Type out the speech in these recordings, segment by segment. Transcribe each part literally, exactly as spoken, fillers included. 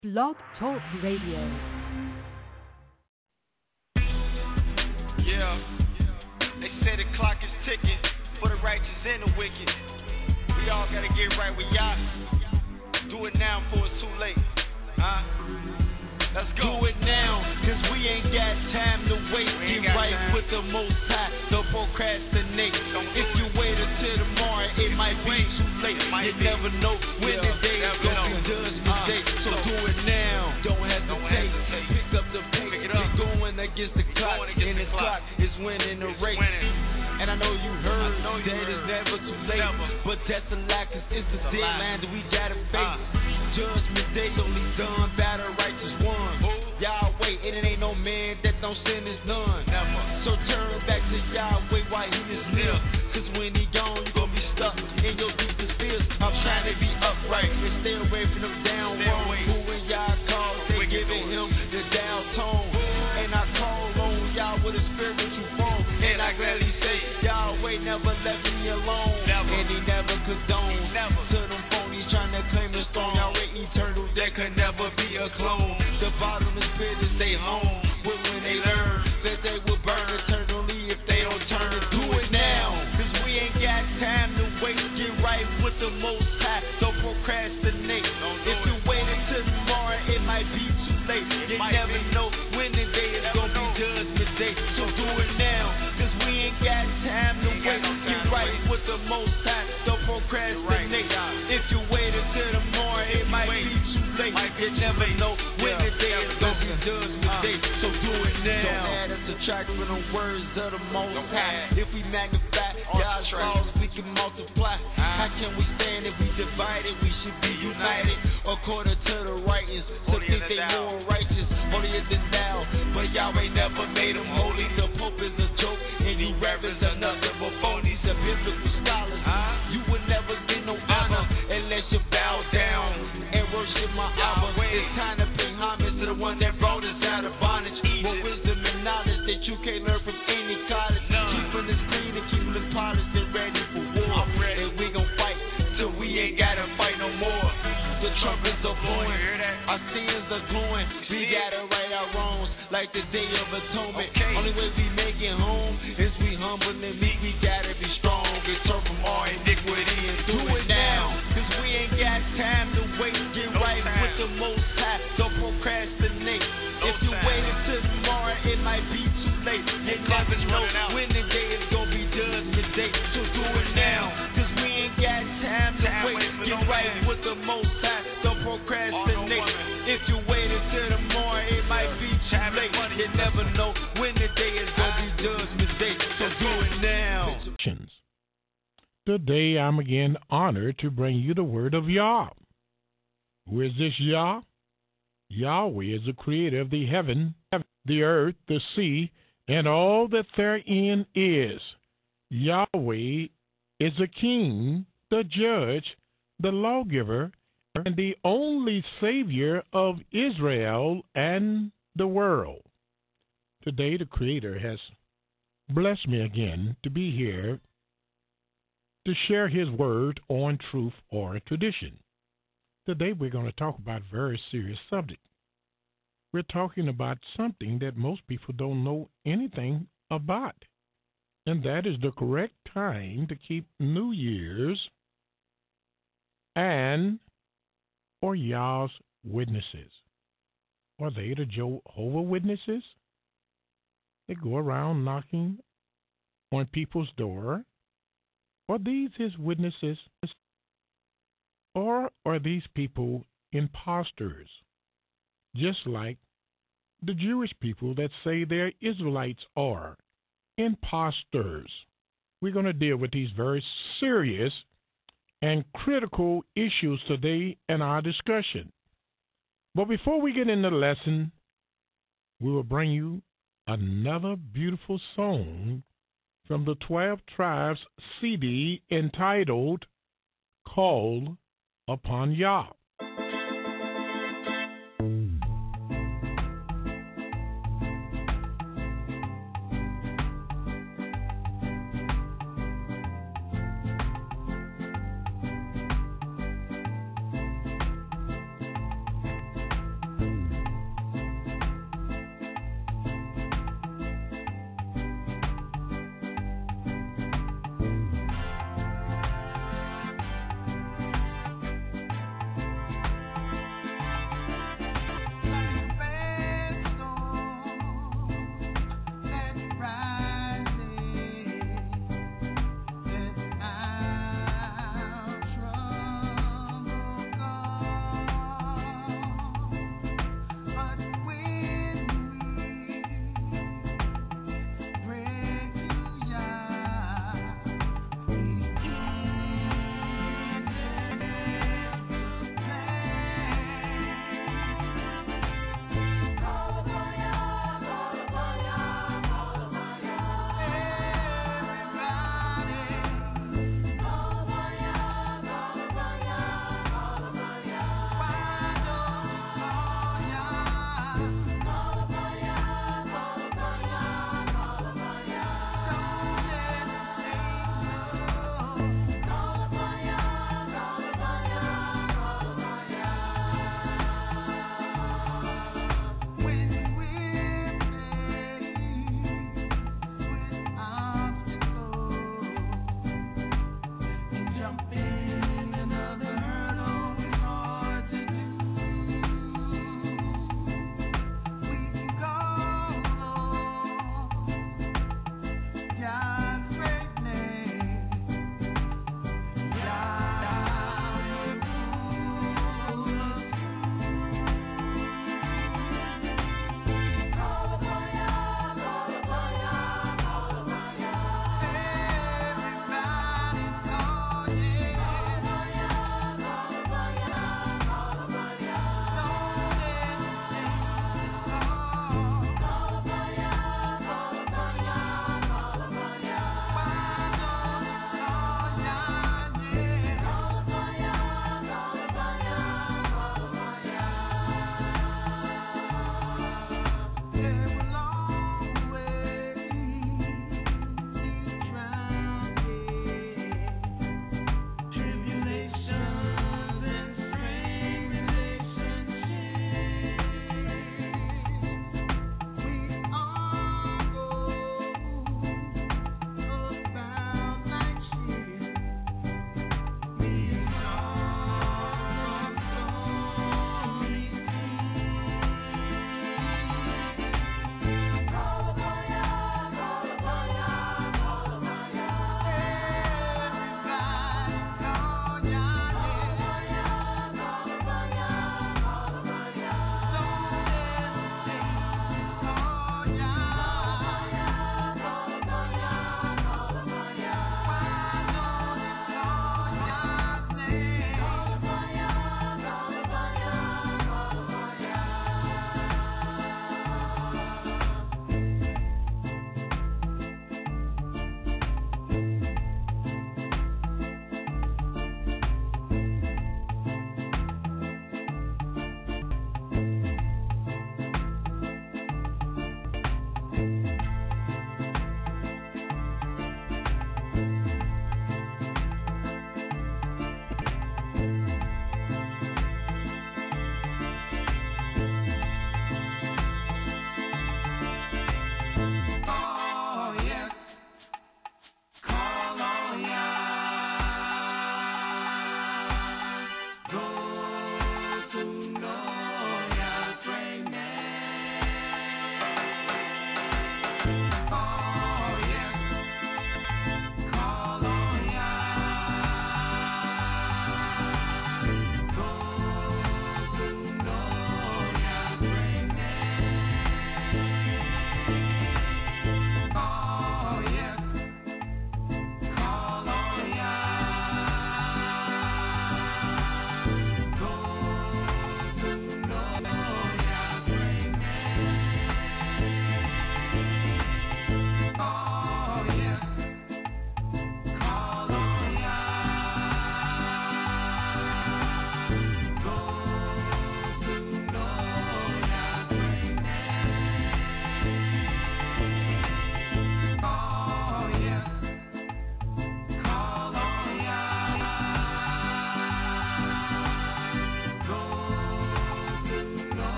Blog Talk Radio. Yeah, they say the clock is ticking for the righteous and the wicked. We all gotta get right with y'all. Do it now before it's too late. Huh? Let's go. Do it now, cause we ain't got time to wait. Get right time. With the most high, don't procrastinate. Don't if you wait until tomorrow, it might be too late. You be. Never know when yeah. the day is gonna be judgment uh, day. So, so do it now, don't hesitate. Pick up the pace, pick it up. You're going against the clock, against and the clock. clock is winning the race. Winning. And I know you heard know you that heard. It's never too late. Never. But that's a lie, cause it's the deadline that we gotta face. Uh. Judgment day only done by the righteous one. Yahweh, and it ain't no man that don't sin is none. Never. So turn back to Yahweh while he is near. Cause when he gone, you gon' be stuck in your deepest fears. I'm trying to be upright and stay away from them down wrong. Who when y'all call, they giving him the down tone. And I call on y'all with a spiritual phone. And I gladly say, Yahweh never left me alone. Never. And he never condoned. Never. To them phonies trying to claim the throne. Yahweh eternal, there could never be a clone. The bottom is bitter, stay home. But when they learn that they will burn eternally if they don't turn it, do it now. Cause we ain't got time to wait. Get right with the most high. Don't procrastinate. Don't do if you it. Wait until tomorrow, it might be too late. You never be. Know when the day is gonna be judgment day. So do it now. Cause we ain't got time to wait. No time Get right wait. With the most high. Don't procrastinate. Right. If you wait until tomorrow, it might wait. Be too late. Might you never late. Know when yeah. the day is gonna be judgment uh, day. So do it now. Don't add up the track with the words of the most high. If we magnify God's laws, we can multiply. Uh, How can we stand if we divided? We should be united according to the writings. To think they more righteous, holier than thou. But Yahweh never made them holy. The Pope is a joke, and he reverends are nothing but phonies. The biblical scholars, uh, you would never get no honor unless you bow down and worship my Abba. It's time to pay homage to the one that brought us out of bondage. More wisdom and knowledge that you can't learn from any college. Keeping us clean and keeping us polished and ready for war. And we gon' fight till we ain't gotta fight no more. The trumpets are blowing, our sins are glowing. We gotta right our wrongs like the Day of Atonement. Okay. Only way we make it home is we humble and meek. We gotta be strong and turn from our iniquity and do it now. Cause we ain't got time to wait. Get no right time. With the most high. Don't procrastinate. No if you time. Wait until tomorrow, it might be too late. You never know when the day is gonna be judgment day. So do it now. Cause we ain't got time to time wait. Get no right man. With the most high. Don't procrastinate. Oh, no if you wait until tomorrow, it might be too late. You never know when the day is gonna be judgment day. So do it now. Today I'm again honored to bring you the word of Yah. Who is this Yah? Yahweh is the creator of the heaven, the earth, the sea, and all that therein is. Yahweh is the king, the judge, the lawgiver, and the only Savior of Israel and the world. Today the Creator has blessed me again to be here to share his word on truth or tradition. Today we're going to talk about a very serious subject. We're talking about something that most people don't know anything about, and that is the correct time to keep New Year's and or Yah's Witnesses. Are they the Jehovah's Witnesses? They go around knocking on people's door. Are these his witnesses? Or are these people imposters? Just like the Jewish people that say they're Israelites are imposters. We're going to deal with these very serious and critical issues today in our discussion. But before we get into the lesson, we will bring you another beautiful song from the twelve Tribes C D entitled Call Upon Yah.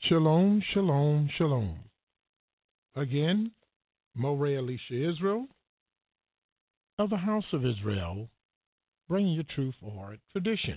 Shalom, shalom, shalom. Again, Moreh Elisha Israel of the House of Israel, bringing you truth or tradition.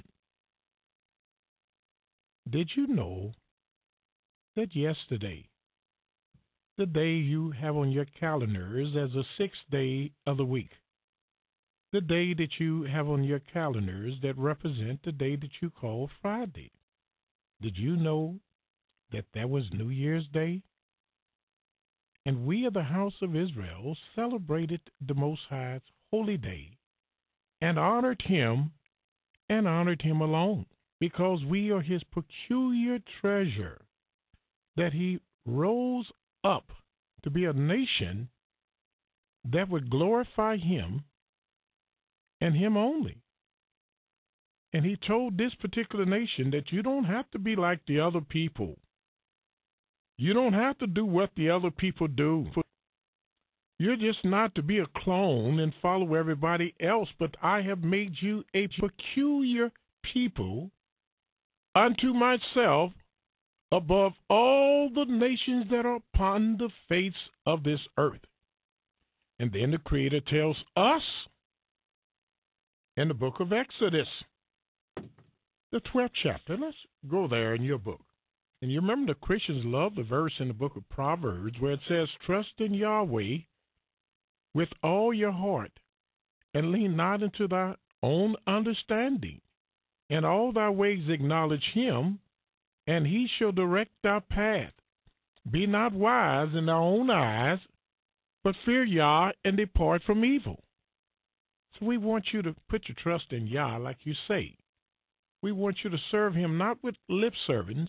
Did you know that yesterday, the day you have on your calendars as the sixth day of the week, the day that you have on your calendars that represent the day that you call Friday, did you know that that was New Year's Day? And we of the House of Israel celebrated the Most High's holy day and honored him and honored him alone, because we are his peculiar treasure, that he rose up to be a nation that would glorify him and him only. And he told this particular nation that you don't have to be like the other people. You don't have to do what the other people do. You're just not to be a clone and follow everybody else, but I have made you a peculiar people unto myself above all the nations that are upon the face of this earth. And then the Creator tells us in the book of Exodus, the twelfth chapter. Let's go there in your book. And you remember the Christians love the verse in the book of Proverbs where it says, trust in Yahweh with all your heart and lean not into thy own understanding. In all thy ways acknowledge him, and he shall direct thy path. Be not wise in thy own eyes, but fear Yah and depart from evil. So we want you to put your trust in Yah like you say. We want you to serve him not with lip servings,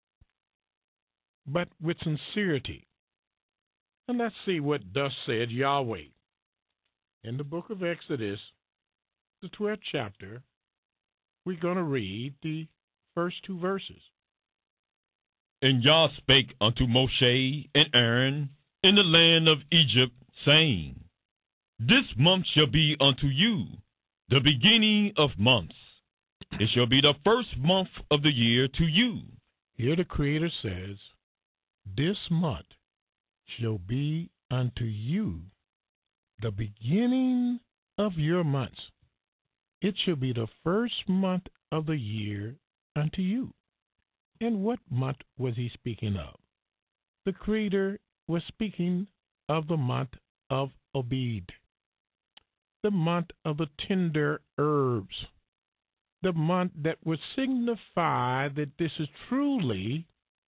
but with sincerity. And let's see what thus said Yahweh. In the book of Exodus, the twelfth chapter, we're going to read the first two verses. And Yah spake unto Moshe and Aaron in the land of Egypt, saying, This month shall be unto you the beginning of months. It shall be the first month of the year to you. Here the Creator says, this month shall be unto you the beginning of your months. It shall be the first month of the year unto you. And what month was he speaking of? The Creator was speaking of the month of Abib, the month of the tender herbs, the month that would signify that this is truly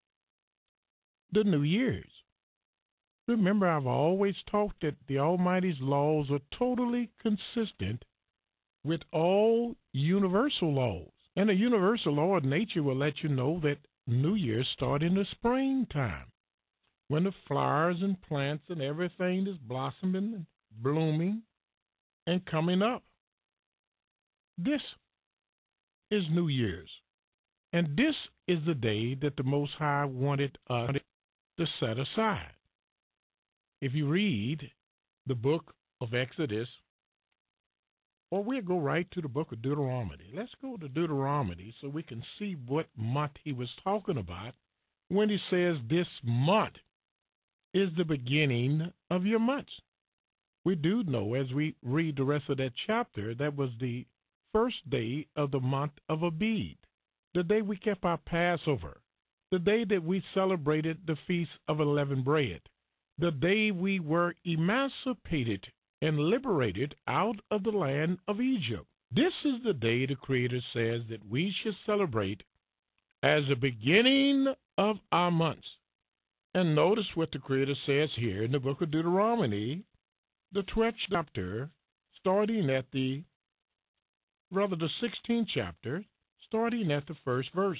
the New Year's. Remember, I've always taught that the Almighty's laws are totally consistent with all universal laws. And a universal law of nature will let you know that New Year's start in the springtime, when the flowers and plants and everything is blossoming and blooming and coming up. This is New Year's. And this is the day that the Most High wanted us to set aside. If you read the book of Exodus, or we'll go right to the book of Deuteronomy. Let's go to Deuteronomy so we can see what month he was talking about when he says this month is the beginning of your months. We do know as we read the rest of that chapter, that was the first day of the month of Abib, the day we kept our Passover, the day that we celebrated the Feast of Unleavened Bread, the day we were emancipated and liberated out of the land of Egypt. This is the day the Creator says that we should celebrate as the beginning of our months. And notice what the Creator says here in the book of Deuteronomy, the twelfth chapter, starting at the, rather the sixteenth chapter, starting at the first verse.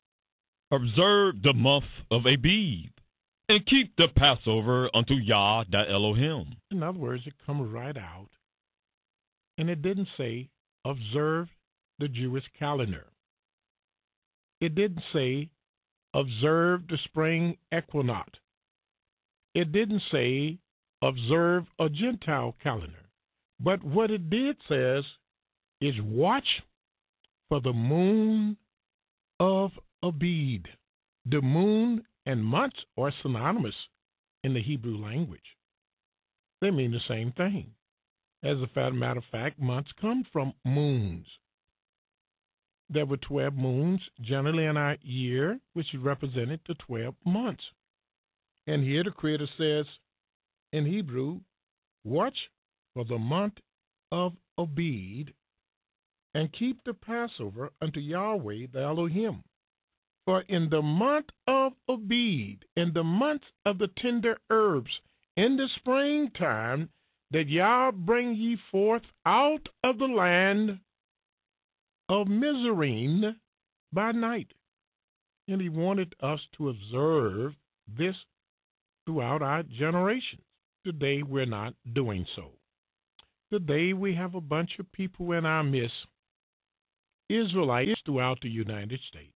Observe the month of Abib, and keep the Passover unto Yah thy Elohim. In other words, it comes right out. And it didn't say, observe the Jewish calendar. It didn't say, observe the spring equinox. It didn't say, observe a Gentile calendar. But what it did says is watch for the moon of Abib. The moon and months are synonymous in the Hebrew language. They mean the same thing. As a matter of fact, months come from moons. There were twelve moons generally in our year, which represented the twelve months. And here the Creator says in Hebrew, watch for the month of Abib, and keep the Passover unto Yahweh the Elohim. For in the month of Abib, in the month of the tender herbs, in the springtime, that Yah bring ye forth out of the land of Mizraim by night. And he wanted us to observe this throughout our generations. Today we're not doing so. Today we have a bunch of people in our midst, Israelites throughout the United States,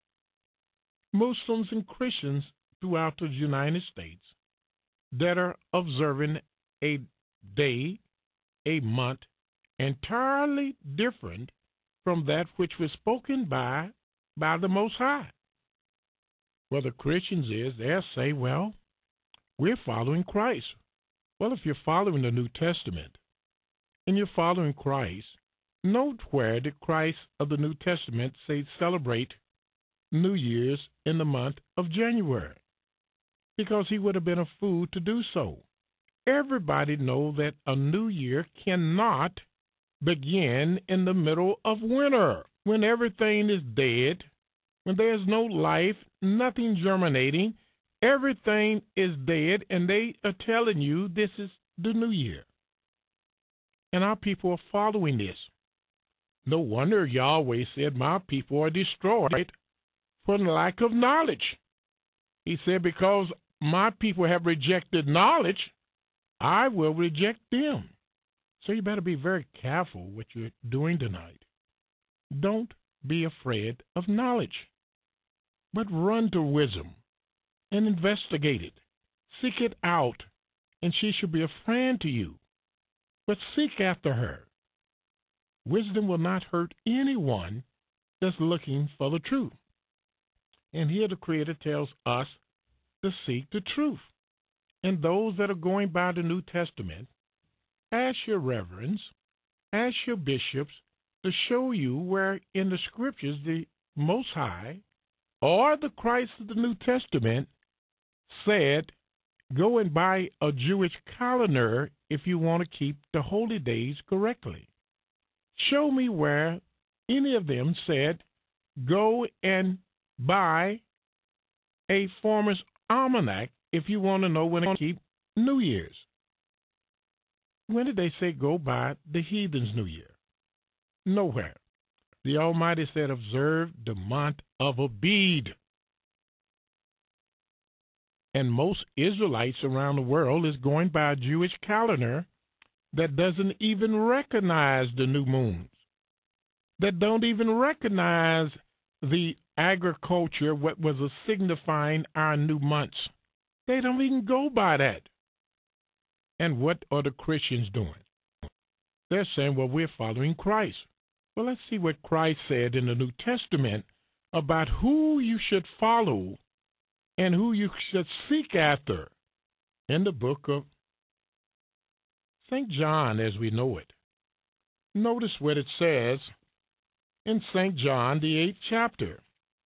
Muslims and Christians throughout the United States, that are observing a day, a month, entirely different from that which was spoken by by the Most High. Well, the Christians is, they'll say, well, we're following Christ. Well, if you're following the New Testament and you're following Christ, note where the Christ of the New Testament say celebrate New Year's in the month of January, because he would have been a fool to do so. Everybody knows that a new year cannot begin in the middle of winter, when everything is dead, when there's no life, nothing germinating, everything is dead, and they are telling you this is the new year. And our people are following this. No wonder Yahweh said, my people are destroyed for the lack of knowledge. He said, because my people have rejected knowledge, I will reject them. So you better be very careful what you're doing tonight. Don't be afraid of knowledge, but run to wisdom and investigate it. Seek it out, and she shall be a friend to you. But seek after her. Wisdom will not hurt anyone that's looking for the truth. And here the Creator tells us to seek the truth. And those that are going by the New Testament, ask your reverends, ask your bishops to show you where in the Scriptures the Most High or the Christ of the New Testament said, go and buy a Jewish calendar if you want to keep the holy days correctly. Show me where any of them said, go and buy a farmer's almanac if you want to know when to keep New Year's. When did they say go buy the heathen's New Year? Nowhere. The Almighty said observe the month of Abib. And most Israelites around the world is going by a Jewish calendar that doesn't even recognize the new moons, that don't even recognize the agriculture, what was a signifying our new months. They don't even go by that. And what are the Christians doing? They're saying, well, we're following Christ. Well, let's see what Christ said in the New Testament about who you should follow and who you should seek after in the book of Saint John as we know it. Notice what it says in Saint John, the eighth chapter.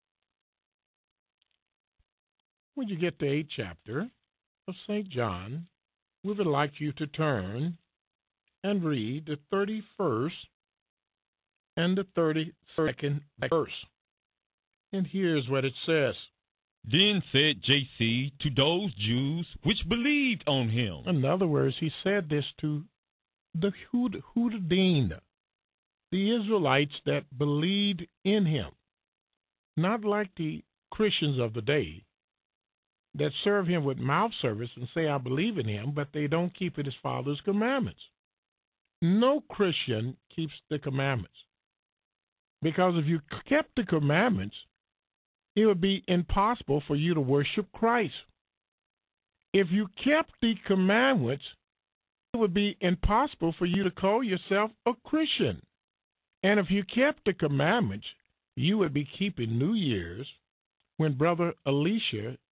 When you get to the eighth chapter of Saint John, we would like you to turn and read the thirty-first and the thirty-second verse. And here's what it says. Then said J C to those Jews which believed on him. In other words, he said this to the Hudadim, the Israelites that believed in him. Not like the Christians of the day that serve him with mouth service and say, I believe in him, but they don't keep his Father's commandments. No Christian keeps the commandments. Because if you kept the commandments, it would be impossible for you to worship Christ. If you kept the commandments, it would be impossible for you to call yourself a Christian. And if you kept the commandments, you would be keeping New Year's when Brother Elisha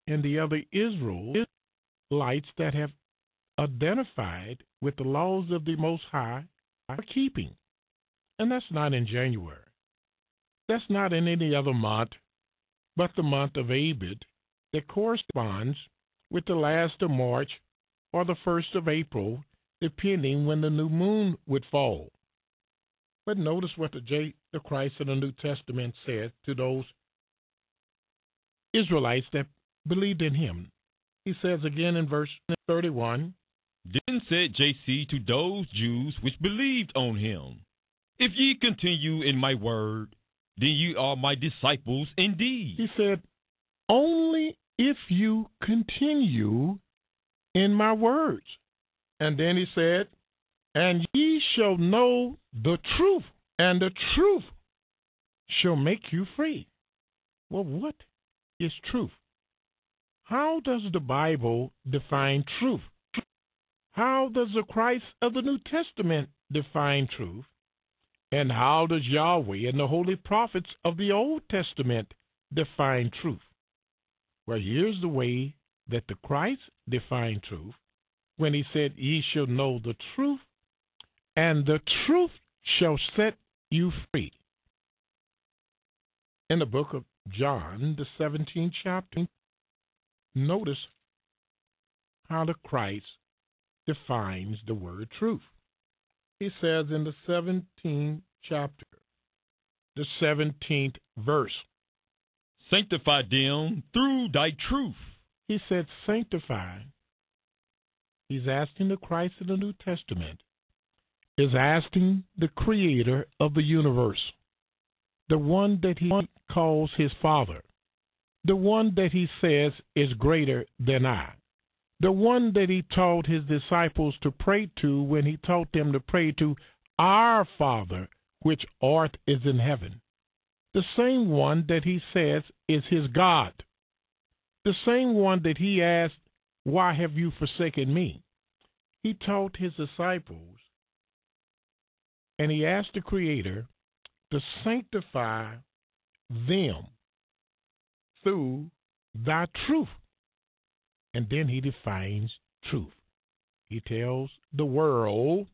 and the other Israelites that have identified with the laws of the Most High are keeping. And that's not in January. That's not in any other month but the month of Abib that corresponds with the last of March or the first of April, depending when the new moon would fall. But notice what the, J, the Christ of the New Testament said to those Israelites that believed in him. He says again in verse thirty-one, Then said J C to those Jews which believed on him, If ye continue in my word, then ye are my disciples indeed. He said, only if you continue in my words. And then he said, and ye shall know the truth, and the truth shall make you free. Well, what is truth? How does the Bible define truth? How does the Christ of the New Testament define truth? And how does Yahweh and the holy prophets of the Old Testament define truth? Well, here's the way that the Christ defined truth when he said, ye shall know the truth, and the truth shall set you free. In the book of John, the seventeenth chapter, notice how the Christ defines the word truth. He says in the seventeenth chapter, the seventeenth verse, Sanctify them through thy truth. He said sanctify. He's asking the Christ of the New Testament, is asking the creator of the universe, the one that he calls his Father, the one that he says is greater than I, the one that he taught his disciples to pray to when he taught them to pray to our Father, which art is in heaven, the same one that he says is his God, the same one that he asked, why have you forsaken me? He taught his disciples, and he asked the Creator to sanctify them through thy truth. And then he defines truth. He tells the world,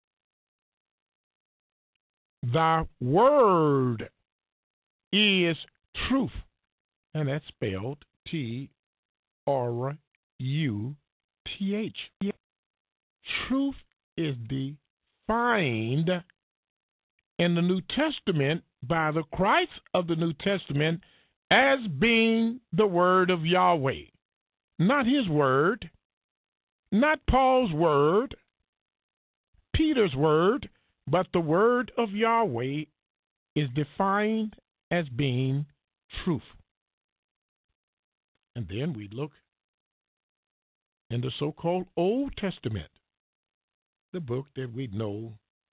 thy word is truth. And that's spelled T R U T H. Truth is defined in the New Testament by the Christ of the New Testament as being the word of Yahweh. Not his word, not Paul's word, Peter's word, but the word of Yahweh is defined as being truth. And then we look in the so-called Old Testament, the book that we know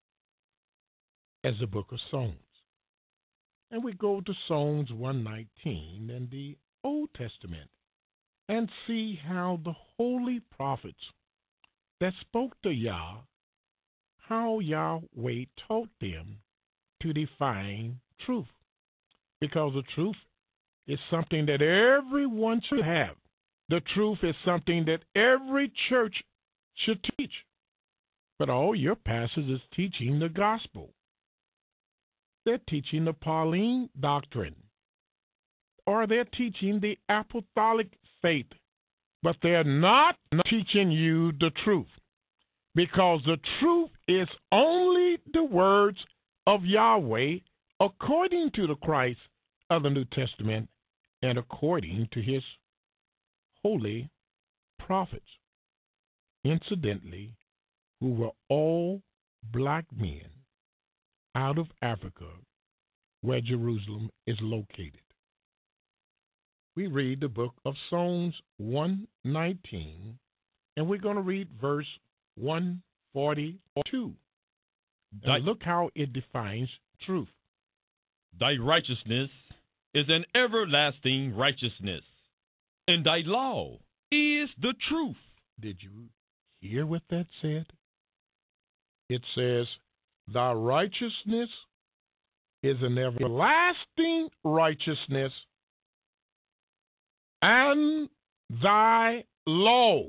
as the book of Psalms. And we go to Psalms one nineteen in the Old Testament and see how the holy prophets that spoke to Yah, how Yahweh taught them to define truth. Because the truth is something that everyone should have. The truth is something that every church should teach. But all your pastors is teaching the gospel. They're teaching the Pauline doctrine. Or they're teaching the apostolic faith. But they're not teaching you the truth. Because the truth is only the words of Yahweh according to the Christ of the New Testament and according to his holy prophets. Incidentally, who were all black men out of Africa, where Jerusalem is located. We read the book of Psalms one nineteen, and we're going to read verse one forty-two. Thy, look how it defines truth. Thy righteousness is an everlasting righteousness, and thy law is the truth. Did you hear what that said? It says, thy righteousness is an everlasting righteousness, and thy law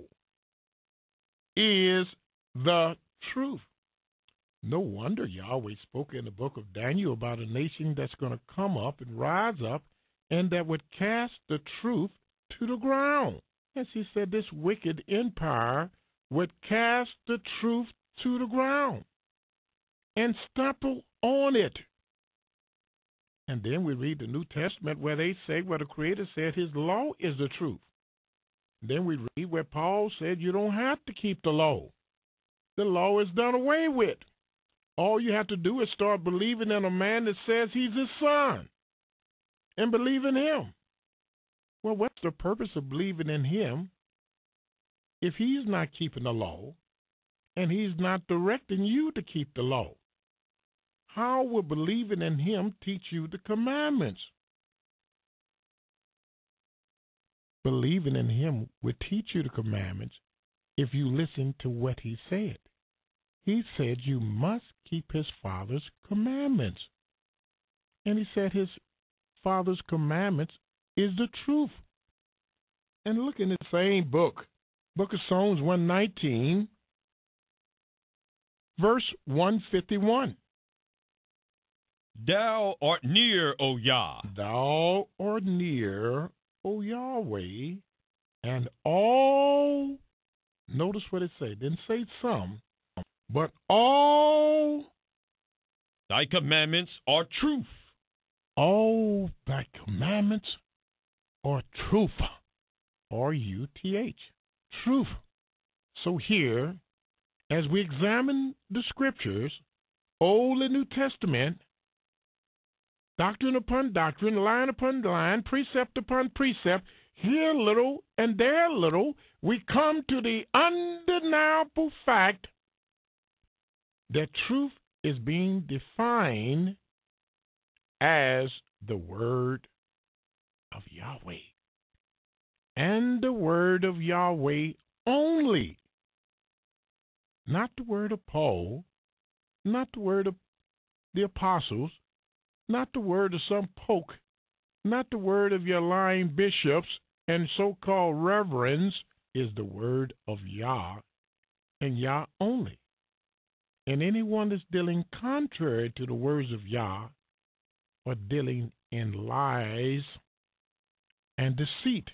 is the truth. No wonder Yahweh spoke in the book of Daniel about a nation that's going to come up and rise up and that would cast the truth to the ground. As he said, this wicked empire would cast the truth to the ground and stumble on it. And then we read the New Testament where they say, where the Creator said his law is the truth. Then we read where Paul said you don't have to keep the law. The law is done away with. All you have to do is start believing in a man that says he's his son and believe in him. Well, what's the purpose of believing in him if he's not keeping the law and he's not directing you to keep the law? How will believing in him teach you the commandments? Believing in him would teach you the commandments if you listen to what he said. He said you must keep his Father's commandments. And he said his Father's commandments is the truth. And look in the same book, Book of Psalms one nineteen, verse one fifty-one. Thou art near, O Yah. Thou art near, O Yahweh, and all, notice what it said, didn't say some, but all thy commandments are truth. All thy commandments are truth. R U T H. Truth. So here, as we examine the scriptures, Old and New Testament, doctrine upon doctrine, line upon line, precept upon precept, here a little and there a little, we come to the undeniable fact that truth is being defined as the word of Yahweh. And the word of Yahweh only. Not the word of Paul, not the word of the apostles, not the word of some poke, not the word of your lying bishops and so-called reverends, is the word of Yah and Yah only. And anyone that's dealing contrary to the words of Yah are dealing in lies and deceit.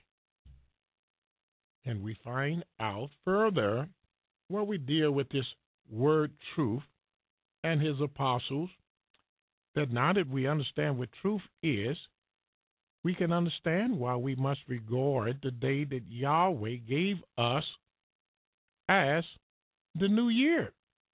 And we find out further when we deal with this word truth and his apostles that now that we understand what truth is, we can understand why we must regard the day that Yahweh gave us as the new year.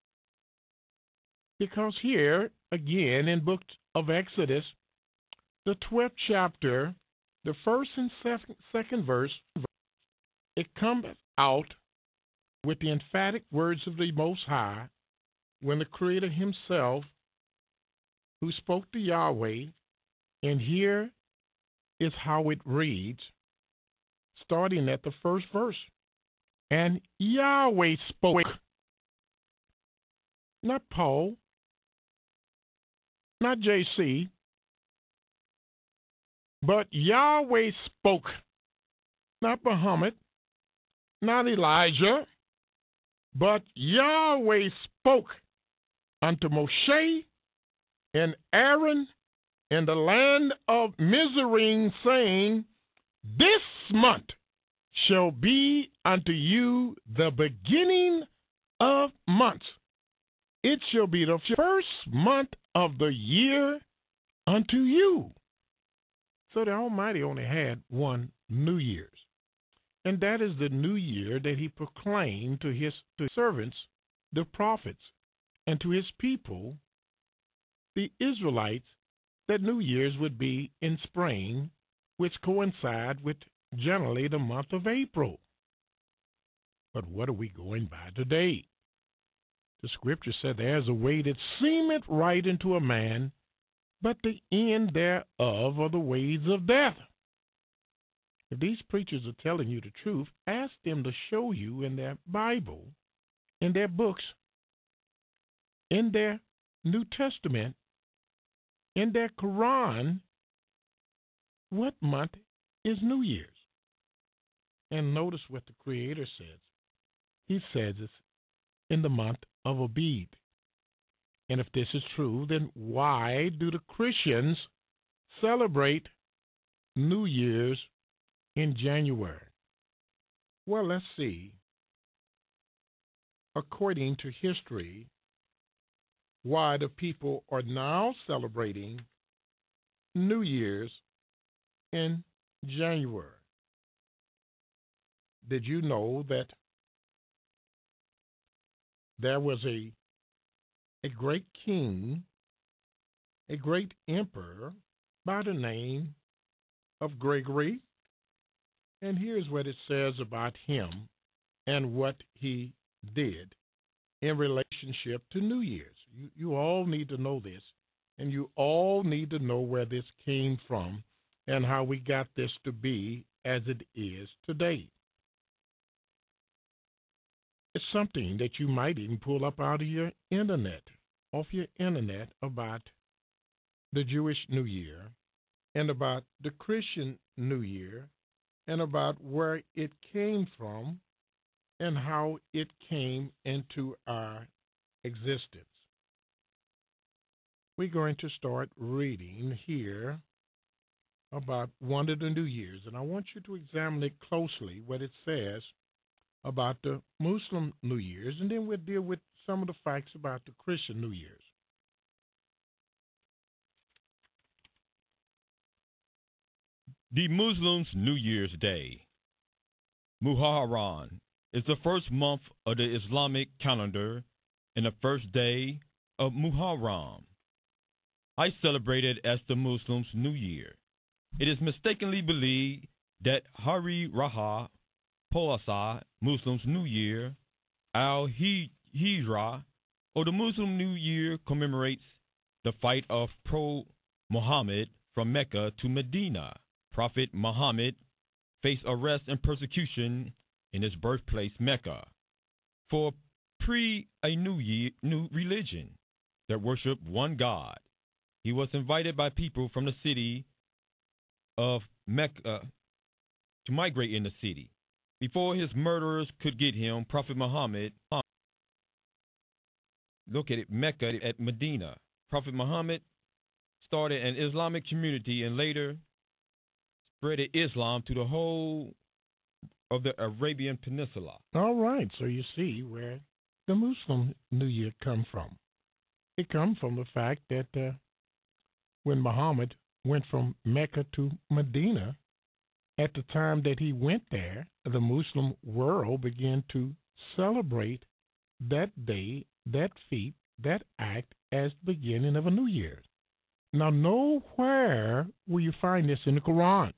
Because here, again, in book of Exodus, the twelfth chapter, the first and second, second verse, it comes out with the emphatic words of the Most High when the Creator himself, who spoke to Yahweh, and here is how it reads, starting at the first verse. And Yahweh spoke, not Paul, not J C, but Yahweh spoke, not Muhammad, not Elijah, but Yahweh spoke unto Moshe and Aaron in the land of Mizraim, saying, this month shall be unto you the beginning of months. It shall be the first month of the year unto you. So the Almighty only had one New Year's. And that is the new year that he proclaimed to his, to his servants, the prophets, and to his people, the Israelites, that New Year's would be in spring, which coincide with generally the month of April. But what are we going by today? The scripture said, there's a way that seemeth right unto a man, but the end thereof are the ways of death. If these preachers are telling you the truth, ask them to show you in their Bible, in their books, in their New Testament, in their Quran, what month is New Year's? And notice what the Creator says. He says it's in the month of Abib. And if this is true, then why do the Christians celebrate New Year's in January? Well, let's see. According to history, why the people are now celebrating New Year's in January. Did you know that there was a a great king, a great emperor by the name of Gregory? And here's what it says about him and what he did in relationship to New Year's. You, you all need to know this, and you all need to know where this came from and how we got this to be as it is today. It's something that you might even pull up out of your internet, off your internet, about the Jewish New Year and about the Christian New Year and about where it came from and how it came into our existence. We're going to start reading here about one of the New Years, and I want you to examine it closely, what it says about the Muslim New Year's, and then we'll deal with some of the facts about the Christian New Year's. The Muslims' New Year's Day. Muharram is the first month of the Islamic calendar and the first day of Muharram. I celebrate it as the Muslims' New Year. It is mistakenly believed that Hari Raha Poasa, Muslims' New Year, Al-Hijra, or the Muslim New Year, commemorates the fight of Pro Muhammad from Mecca to Medina. Prophet Muhammad faced arrest and persecution in his birthplace, Mecca, for pre a new year, new religion that worshiped one God. He was invited by people from the city of Mecca to migrate in the city. Before his murderers could get him, Prophet Muhammad, look at it, Mecca at Medina. Prophet Muhammad started an Islamic community and later spread Islam to the whole of the Arabian Peninsula. All right, so you see where the Muslim New Year come from. It comes from the fact that uh, when Muhammad went from Mecca to Medina, at the time that he went there, the Muslim world began to celebrate that day, that feat, that act as the beginning of a new year. Now, nowhere will you find this in the Quran.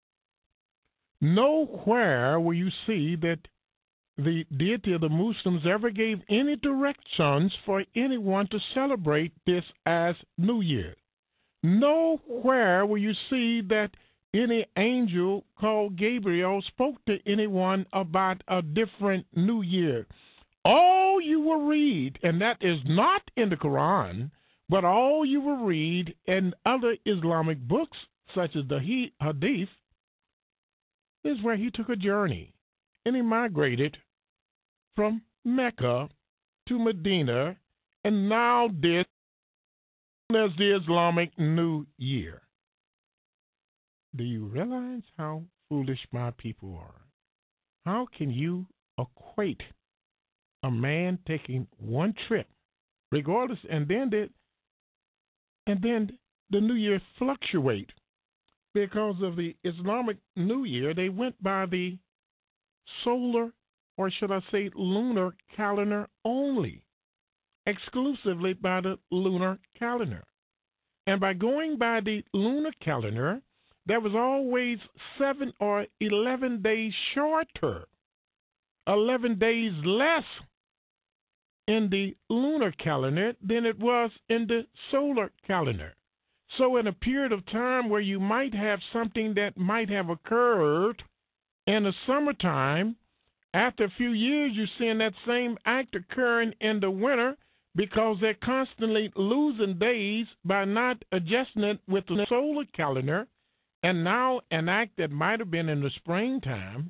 Nowhere will you see that the deity of the Muslims ever gave any directions for anyone to celebrate this as New Year. Nowhere will you see that any angel called Gabriel spoke to anyone about a different New Year. All you will read, and that is not in the Quran, but all you will read in other Islamic books, such as the Hadith, is where he took a journey and he migrated from Mecca to Medina and now did as the Islamic New Year. Do you realize how foolish my people are? How can you equate a man taking one trip, regardless, and then the, and then the New Year fluctuate because of the Islamic New Year? They went by the solar, or should I say lunar calendar only, exclusively by the lunar calendar. And by going by the lunar calendar, there was always seven or eleven days shorter, eleven days less in the lunar calendar than it was in the solar calendar. So in a period of time where you might have something that might have occurred in the summertime, after a few years you're seeing that same act occurring in the winter because they're constantly losing days by not adjusting it with the solar calendar. And now an act that might have been in the springtime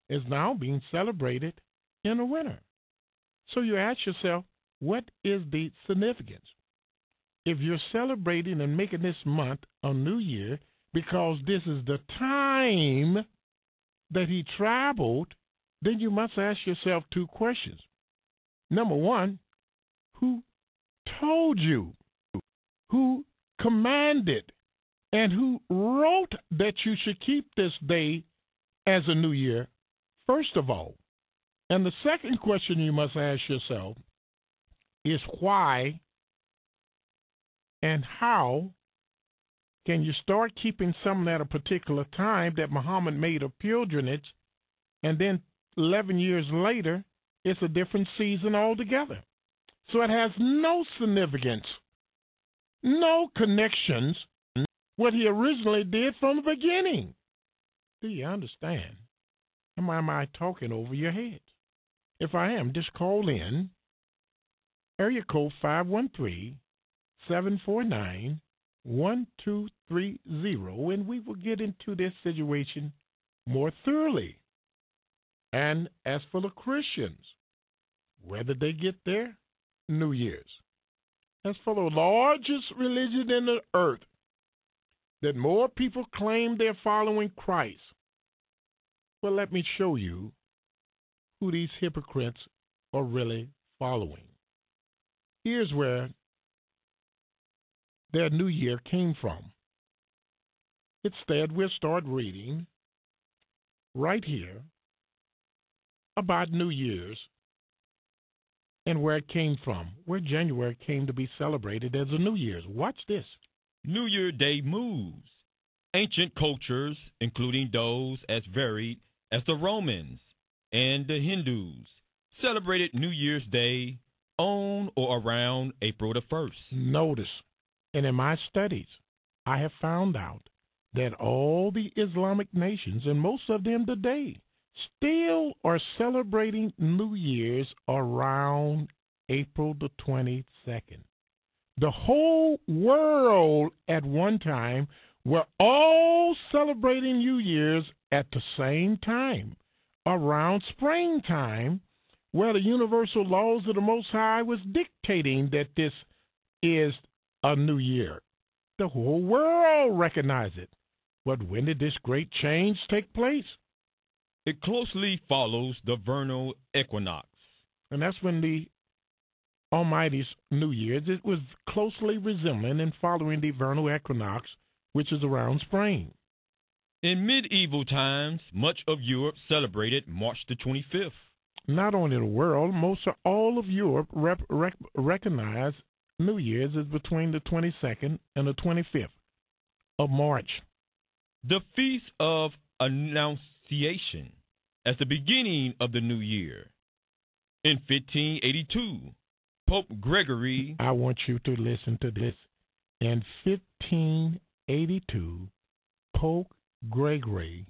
is now being celebrated in the winter. So you ask yourself, what is the significance? If you're celebrating and making this month a new year because this is the time that he traveled, then you must ask yourself two questions. Number one, who told you? Who commanded? And who wrote that you should keep this day as a new year, first of all? And the second question you must ask yourself is why and how can you start keeping something at a particular time that Muhammad made a pilgrimage, and then eleven years later, it's a different season altogether. So it has no significance, no connections, what he originally did from the beginning. Do you understand? Or am I talking over your head? If I am, just call in area code five one three, seven four nine, one two three zero, and we will get into this situation more thoroughly. And as for the Christians, whether they get their New Year's, as for the largest religion in the earth, that more people claim they're following Christ, well, let me show you who these hypocrites are really following. Here's where their new year came from. Instead, we'll start reading right here about New Year's and where it came from, where January came to be celebrated as a New Year's. Watch this. New Year Day moves. Ancient cultures, including those as varied as the Romans and the Hindus, celebrated New Year's Day on or around April the first. Notice, and in my studies, I have found out that all the Islamic nations, and most of them today, still are celebrating New Year's around April the twenty-second. The whole world at one time were all celebrating New Year's at the same time, around springtime, where the universal laws of the Most High was dictating that this is a new year. The whole world recognized it. But when did this great change take place? It closely follows the vernal equinox. And that's when the Almighty's New Year's, it was closely resembling and following the vernal equinox, which is around spring. In medieval times, much of Europe celebrated March the twenty-fifth. Not only the world, most of all of Europe rep, rec, recognize New Year's is between the twenty-second and the twenty-fifth of March. The Feast of Annunciation as the beginning of the new year. In fifteen eighty-two, Pope Gregory... I want you to listen to this. In fifteen eighty-two, Pope Gregory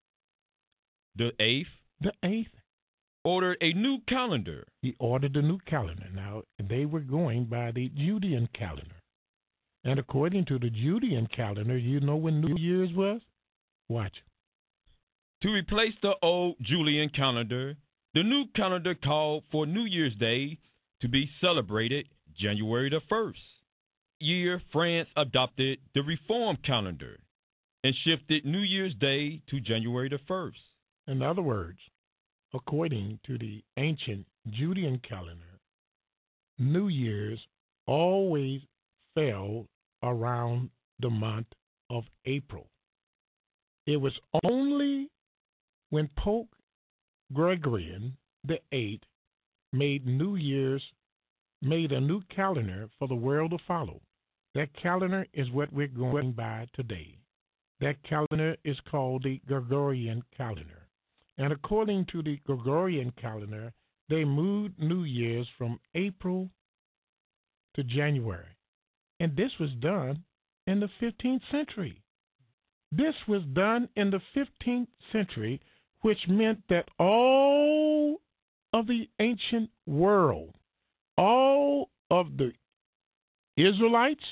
the eighth, the eighth, ordered a new calendar. He ordered a new calendar. Now, they were going by the Judean calendar. And according to the Judean calendar, you know when New Year's was? Watch. To replace the old Julian calendar, the new calendar called for New Year's Day to be celebrated January the first. Year, France adopted the Reform calendar and shifted New Year's Day to January the first. In other words, according to the ancient Judean calendar, New Year's always fell around the month of April. It was only when Pope Gregorian the eighth made New Year's, made a new calendar for the world to follow. That calendar is what we're going by today. That calendar is called the Gregorian calendar. And according to the Gregorian calendar, they moved New Year's from April to January. And this was done in the fifteenth century. This was done in the fifteenth century, which meant that all of the ancient world, all of the Israelites,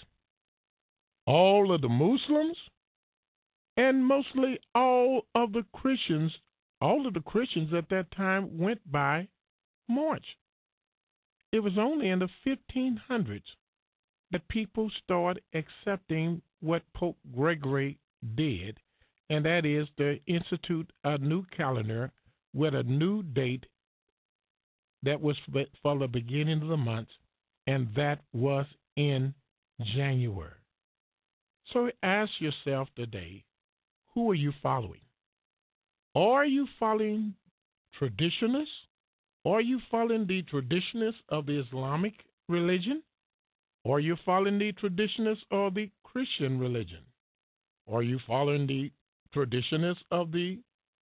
all of the Muslims, and mostly all of the Christians All of the Christians at that time went by March. It was only in the fifteen hundreds that people started accepting what Pope Gregory did, and that is to institute a new calendar with a new date that was for the beginning of the month, and that was in January. So ask yourself today, who are you following? Are you following traditionalists? Are you following the traditionalists of the Islamic religion? Are you following the traditionalists of the Christian religion? Are you following the traditionalists of the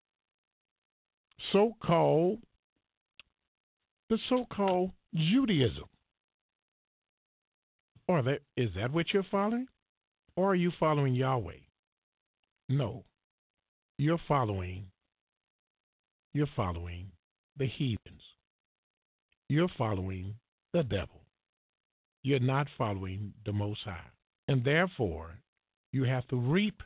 so-called the so-called Judaism? Or that, is that what you're following? Or are you following Yahweh? No. You're following you're following the heathens. You're following the devil. You're not following the Most High. And therefore, you have to reap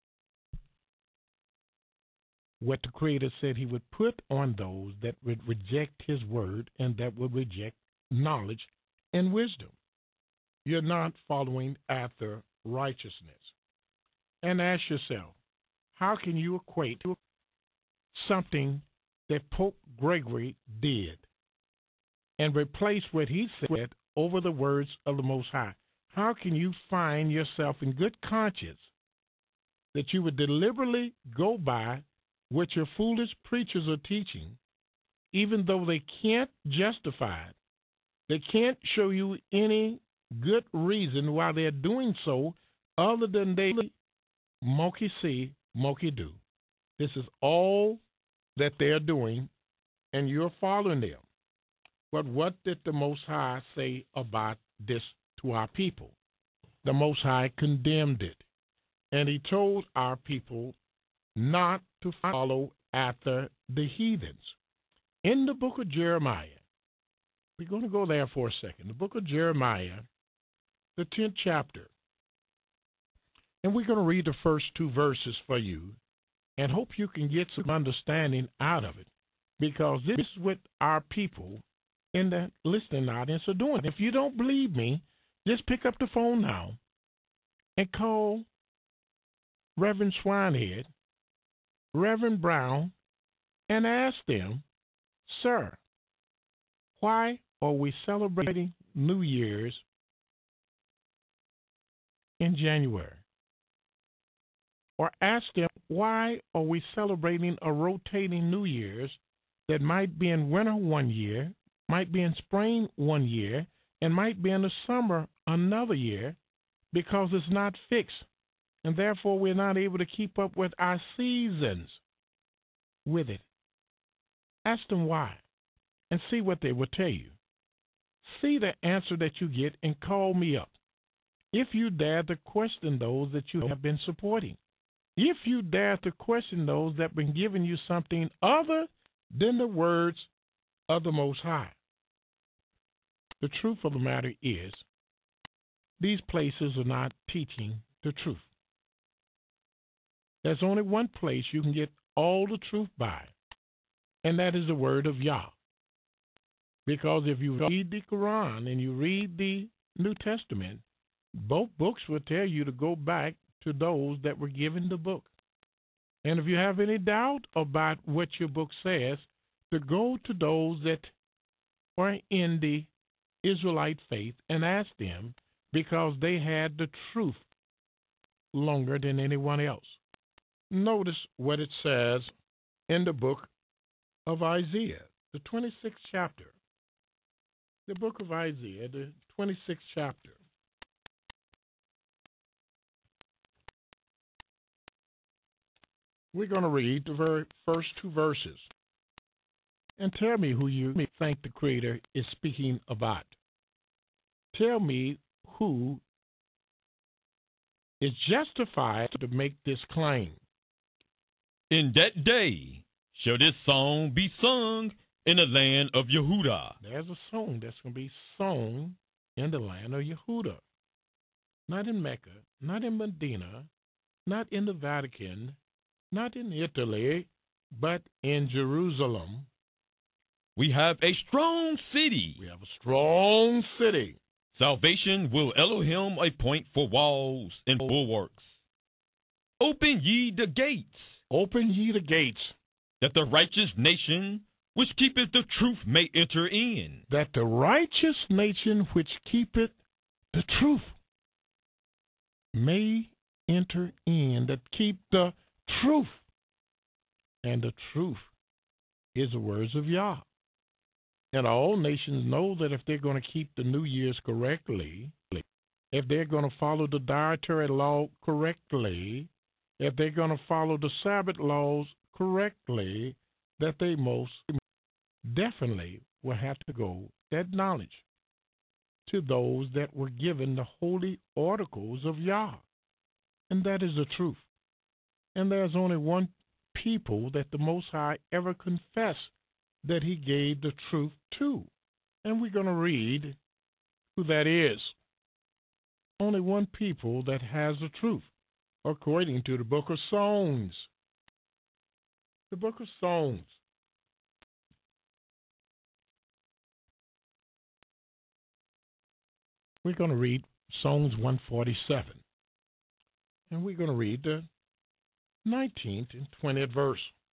what the Creator said he would put on those that would reject his word and that would reject knowledge and wisdom. You're not following after righteousness. And ask yourself, how can you equate something that Pope Gregory did and replace what he said over the words of the Most High? How can you find yourself in good conscience that you would deliberately go by what your foolish preachers are teaching, even though they can't justify it? They can't show you any good reason why they're doing so other than they monkey see, monkey do. This is all that they're doing, and you're following them. But what did the Most High say about this to our people? The Most High condemned it, and he told our people not to follow after the heathens. In the book of Jeremiah, we're going to go there for a second. The book of Jeremiah, the tenth chapter. And we're going to read the first two verses for you and hope you can get some understanding out of it, because this is what our people in the listening audience are doing. If you don't believe me, just pick up the phone now and call Reverend Swinehead, Reverend Brown, and ask them, sir, why are we celebrating New Year's in January? Or ask them, why are we celebrating a rotating New Year's that might be in winter one year, might be in spring one year, and might be in the summer another year, because it's not fixed. And therefore, we're not able to keep up with our seasons with it. Ask them why and see what they will tell you. See the answer that you get and call me up. If you dare to question those that you have been supporting. If you dare to question those that have been giving you something other than the words of the Most High. The truth of the matter is, these places are not teaching the truth. There's only one place you can get all the truth by, and that is the word of Yah. Because if you read the Quran and you read the New Testament, both books will tell you to go back to those that were given the book. And if you have any doubt about what your book says, to go to those that are in the Israelite faith and ask them, because they had the truth longer than anyone else. Notice what it says in the book of Isaiah, the twenty-sixth chapter. The book of Isaiah, the twenty-sixth chapter. We're going to read the very first two verses. And tell me who you think the Creator is speaking about. Tell me who is justified to make this claim. In that day shall this song be sung in the land of Yehudah. There's a song that's going to be sung in the land of Yehudah. Not in Mecca, not in Medina, not in the Vatican, not in Italy, but in Jerusalem we have a strong city. we have a strong city. Salvation will Elohim appoint for walls and bulwarks. Open ye the gates, Open ye the gates, that the righteous nation which keepeth the truth may enter in. that the righteous nation which keepeth the truth may enter in, that keep the truth. And the truth is the words of Yah. And all nations know that if they're going to keep the New Year's correctly, if they're going to follow the dietary law correctly, if they're going to follow the Sabbath laws correctly, that they most definitely will have to go that knowledge to those that were given the holy articles of Yah. And that is the truth. And there's only one people that the Most High ever confessed that he gave the truth to. And we're going to read who that is. Only one people that has the truth, according to the book of Songs. The book of Songs. We're going to read Songs one forty-seven. And we're going to read the nineteenth and twentieth verse.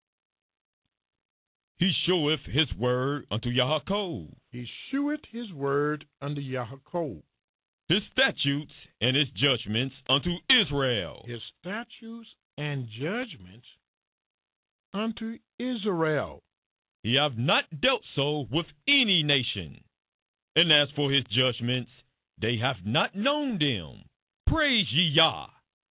He showeth his word unto Yaakov, He sheweth his word unto Yaakov, his statutes and his judgments unto Israel. his statutes and judgments unto Israel. He hath not dealt so with any nation. And as for his judgments, they have not known them. Praise ye Yah.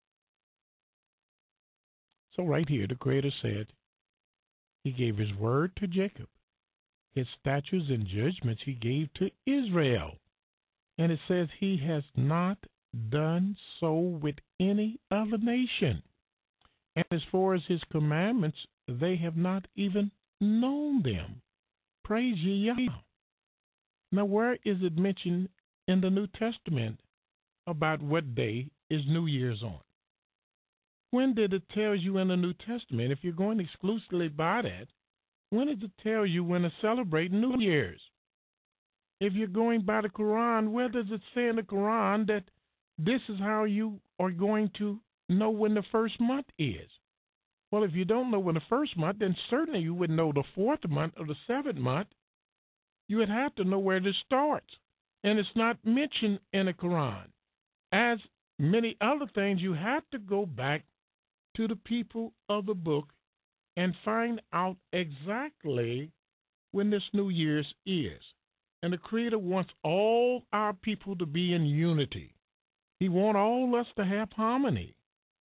So right here, the Creator said, he gave his word to Jacob. His statutes and judgments he gave to Israel. And it says he has not done so with any other nation. And as far as his commandments, they have not even known them. Praise ye Yah. Now, where is it mentioned in the New Testament about what day is New Year's on? When did it tell you in the New Testament? If you're going exclusively by that, when did it tell you when to celebrate New Year's? If you're going by the Quran, where does it say in the Quran that this is how you are going to know when the first month is? Well, if you don't know when the first month, then certainly you would know the fourth month or the seventh month. You would have to know where this starts. And it's not mentioned in the Quran. As many other things, you have to go back to the people of the book and find out exactly when this New Year's is. And the Creator wants all our people to be in unity. He wants all us to have harmony.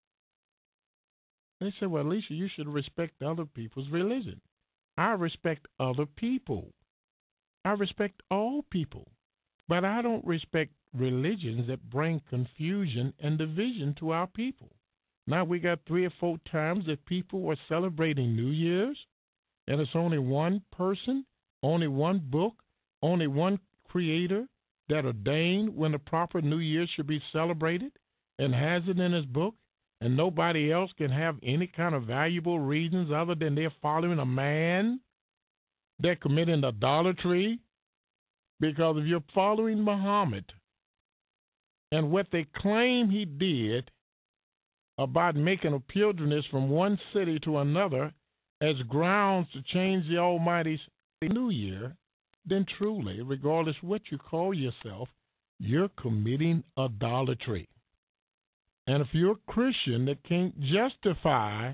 They say, well, Alicia, you should respect other people's religion. I respect other people. I respect all people. But I don't respect religions that bring confusion and division to our people. Now we got three or four times that people are celebrating New Year's, and it's only one person, only one book, only one creator that ordained when the proper New Year should be celebrated and has it in his book, and nobody else can have any kind of valuable reasons other than they're following a man. They're committing idolatry. Because if you're following Muhammad and what they claim he did about making a pilgrimage from one city to another as grounds to change the Almighty's New Year, then truly, regardless what you call yourself, you're committing idolatry. And if you're a Christian that can't justify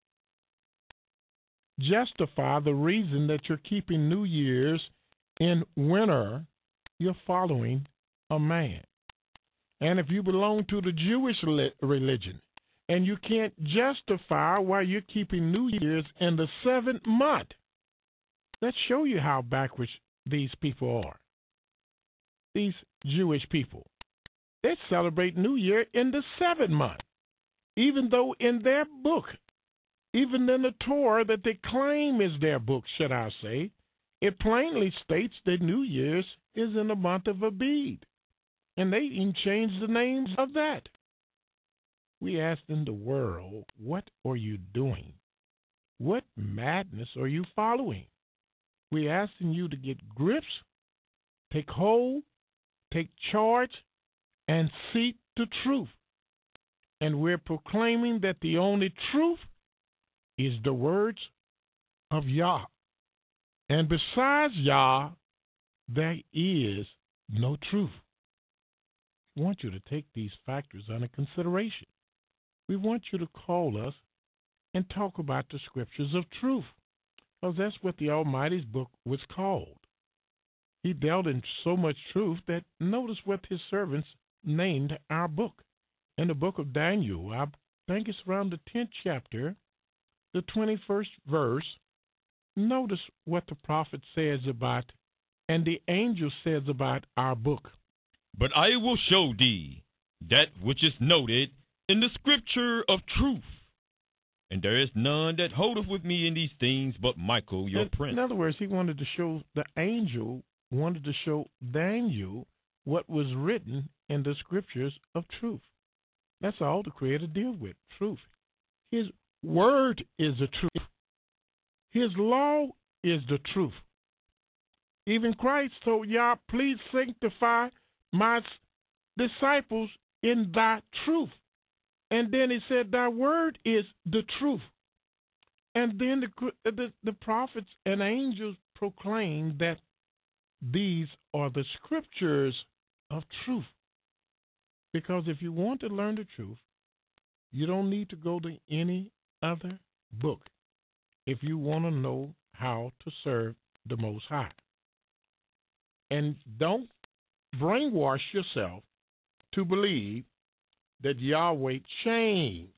justify the reason that you're keeping New Year's in winter, you're following a man. And if you belong to the Jewish religion and you can't justify why you're keeping New Year's in the seventh month, let's show you how backwards these people are. These Jewish people, they celebrate New Year in the seventh month, even though in their book, even in the Torah that they claim is their book, should I say, it plainly states that New Year's is in the month of Abib. And they even changed the names of that. We asked in the world, what are you doing What madness are you following? We're asking you to get grips, take hold, take charge, and seek the truth. And we're proclaiming that the only truth is the words of Yah. And besides Yah, there is no truth. We want you to take these factors under consideration. We want you to call us and talk about the scriptures of truth, because that's what the Almighty's book was called. He dealt in so much truth that notice what his servants named our book. In the book of Daniel, I think it's around the tenth chapter, the twenty-first verse, notice what the prophet says about, and the angel says about our book. But I will show thee that which is noted in the scripture of truth. And there is none that holdeth with me in these things but Michael, your in, prince. In other words, he wanted to show, the angel wanted to show Daniel what was written in the scriptures of truth. That's all the Creator deals with, truth. His word is the truth. His law is the truth. Even Christ told Yah, please sanctify my disciples in thy truth. And then he said, thy word is the truth. And then the, the, the prophets and angels proclaim that these are the scriptures of truth. Because if you want to learn the truth, you don't need to go to any other book if you want to know how to serve the Most High. And don't brainwash yourself to believe that Yahweh changed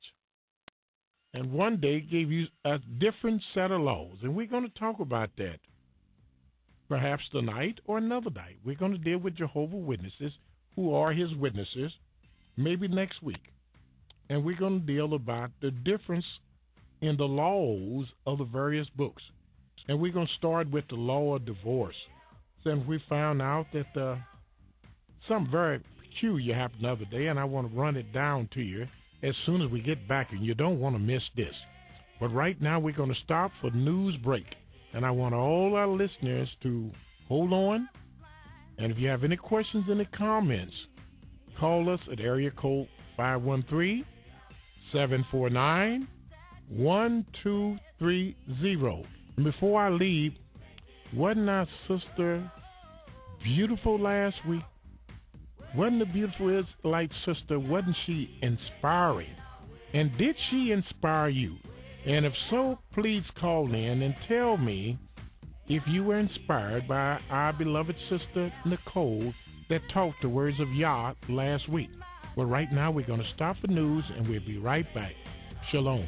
and one day gave you a different set of laws. And we're going to talk about that perhaps tonight or another night. We're going to deal with Jehovah's Witnesses, who are his witnesses, maybe next week. And we're going to deal about the difference in the laws of the various books. And we're going to start with the law of divorce. Since we found out that uh, something very peculiar happened the other day, and I want to run it down to you as soon as we get back, and you don't want to miss this. But right now we're going to stop for news break, and I want all our listeners to hold on. And if you have any questions, any comments, call us at area code five one three, seven four nine, one two three zero. And before I leave, wasn't our sister beautiful last week? Wasn't the beautiful Israelite sister, wasn't she inspiring? And did she inspire you? And if so, please call in and tell me if you were inspired by our beloved sister Nicole that taught the words of Yah last week. Well, right now we're going to stop for news and we'll be right back. Shalom.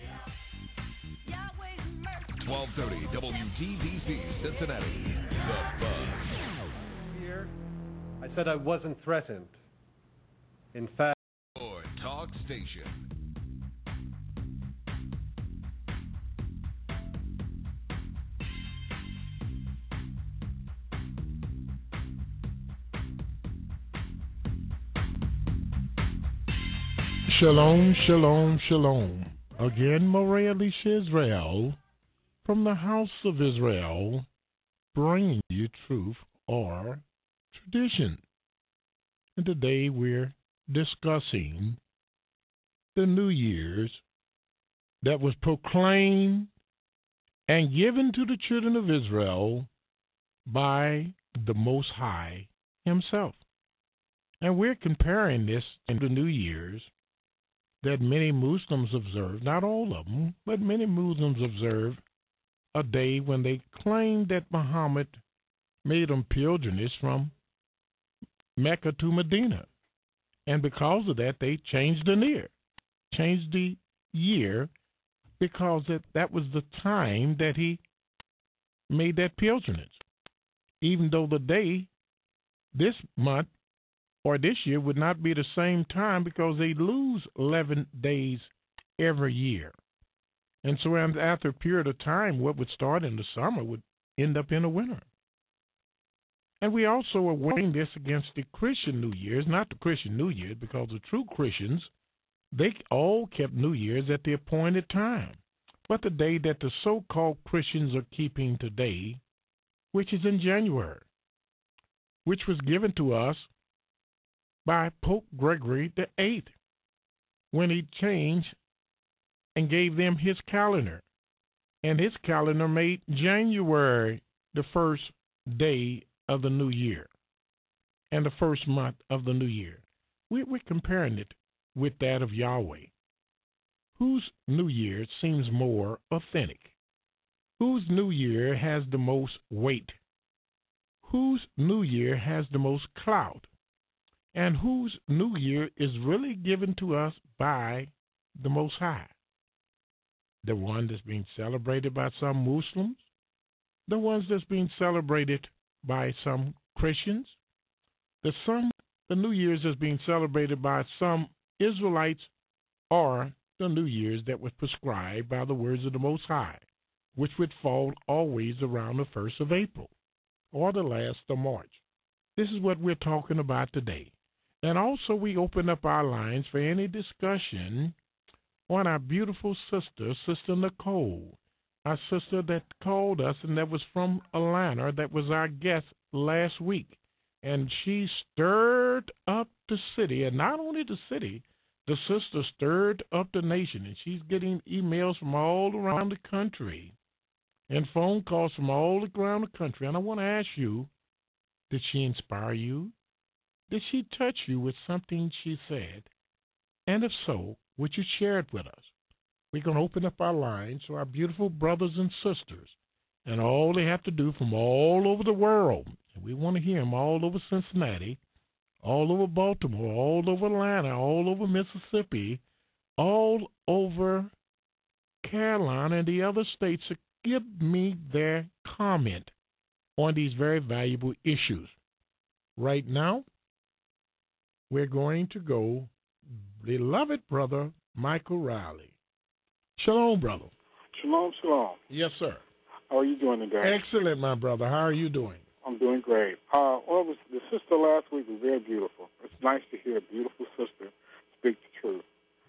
twelve thirty W T B C Cincinnati, The Buzz. Here, I said I wasn't threatened. In fact, Or Talk Station. Shalom, shalom, shalom. Again, Moray Alicia Israel from the house of Israel, bringing you truth or tradition. And today we're discussing the New Year's that was proclaimed and given to the children of Israel by the Most High himself. And we're comparing this to the New Year's that many Muslims observe, not all of them, but many Muslims observe a day when they claim that Muhammad made them pilgrimage from Mecca to Medina. And because of that, they changed the year, changed the year because that, that was the time that he made that pilgrimage. Even though the day this month or this year would not be the same time because they lose eleven days every year. And so after a period of time, what would start in the summer would end up in the winter. And we also are weighing this against the Christian New Year's, not the Christian New Year, because the true Christians, they all kept New Year's at the appointed time. but the day that the so-called Christians are keeping today, which is in January, which was given to us by Pope Gregory the Eighth when he changed and gave them his calendar. And his calendar made January the first day of the new year and the first month of the new year. We, we're comparing it with that of Yahweh. Whose new year seems more authentic? Whose new year has the most weight? Whose new year has the most clout? And whose new year is really given to us by the Most High? The one that's being celebrated by some Muslims? The ones that's being celebrated by some Christians? The some the New Year's that's being celebrated by some Israelites, or the New Year's that was prescribed by the words of the Most High, which would fall always around the first of April or the last of March. This is what we're talking about today. And also we open up our lines for any discussion on our beautiful sister, Sister Nicole, our sister that called us and that was from Atlanta, that was our guest last week. And she stirred up the city, and not only the city, the sister stirred up the nation, and she's getting emails from all around the country and phone calls from all around the country. And I want to ask you, did she inspire you? Did she touch you with something she said? And if so, would you share it with us? We're going to open up our lines to our beautiful brothers and sisters, and all they have to do from all over the world, and we want to hear them all over Cincinnati, all over Baltimore, all over Atlanta, all over Mississippi, all over Carolina and the other states to give me their comment on these very valuable issues. Right now, we're going to go beloved brother Michael Riley. Shalom, brother. Shalom, shalom. Yes, sir. How are you doing today? Excellent, my brother. How are you doing? I'm doing great. Uh, well, it was, the sister last week was very beautiful. It's nice to hear a beautiful sister speak the truth.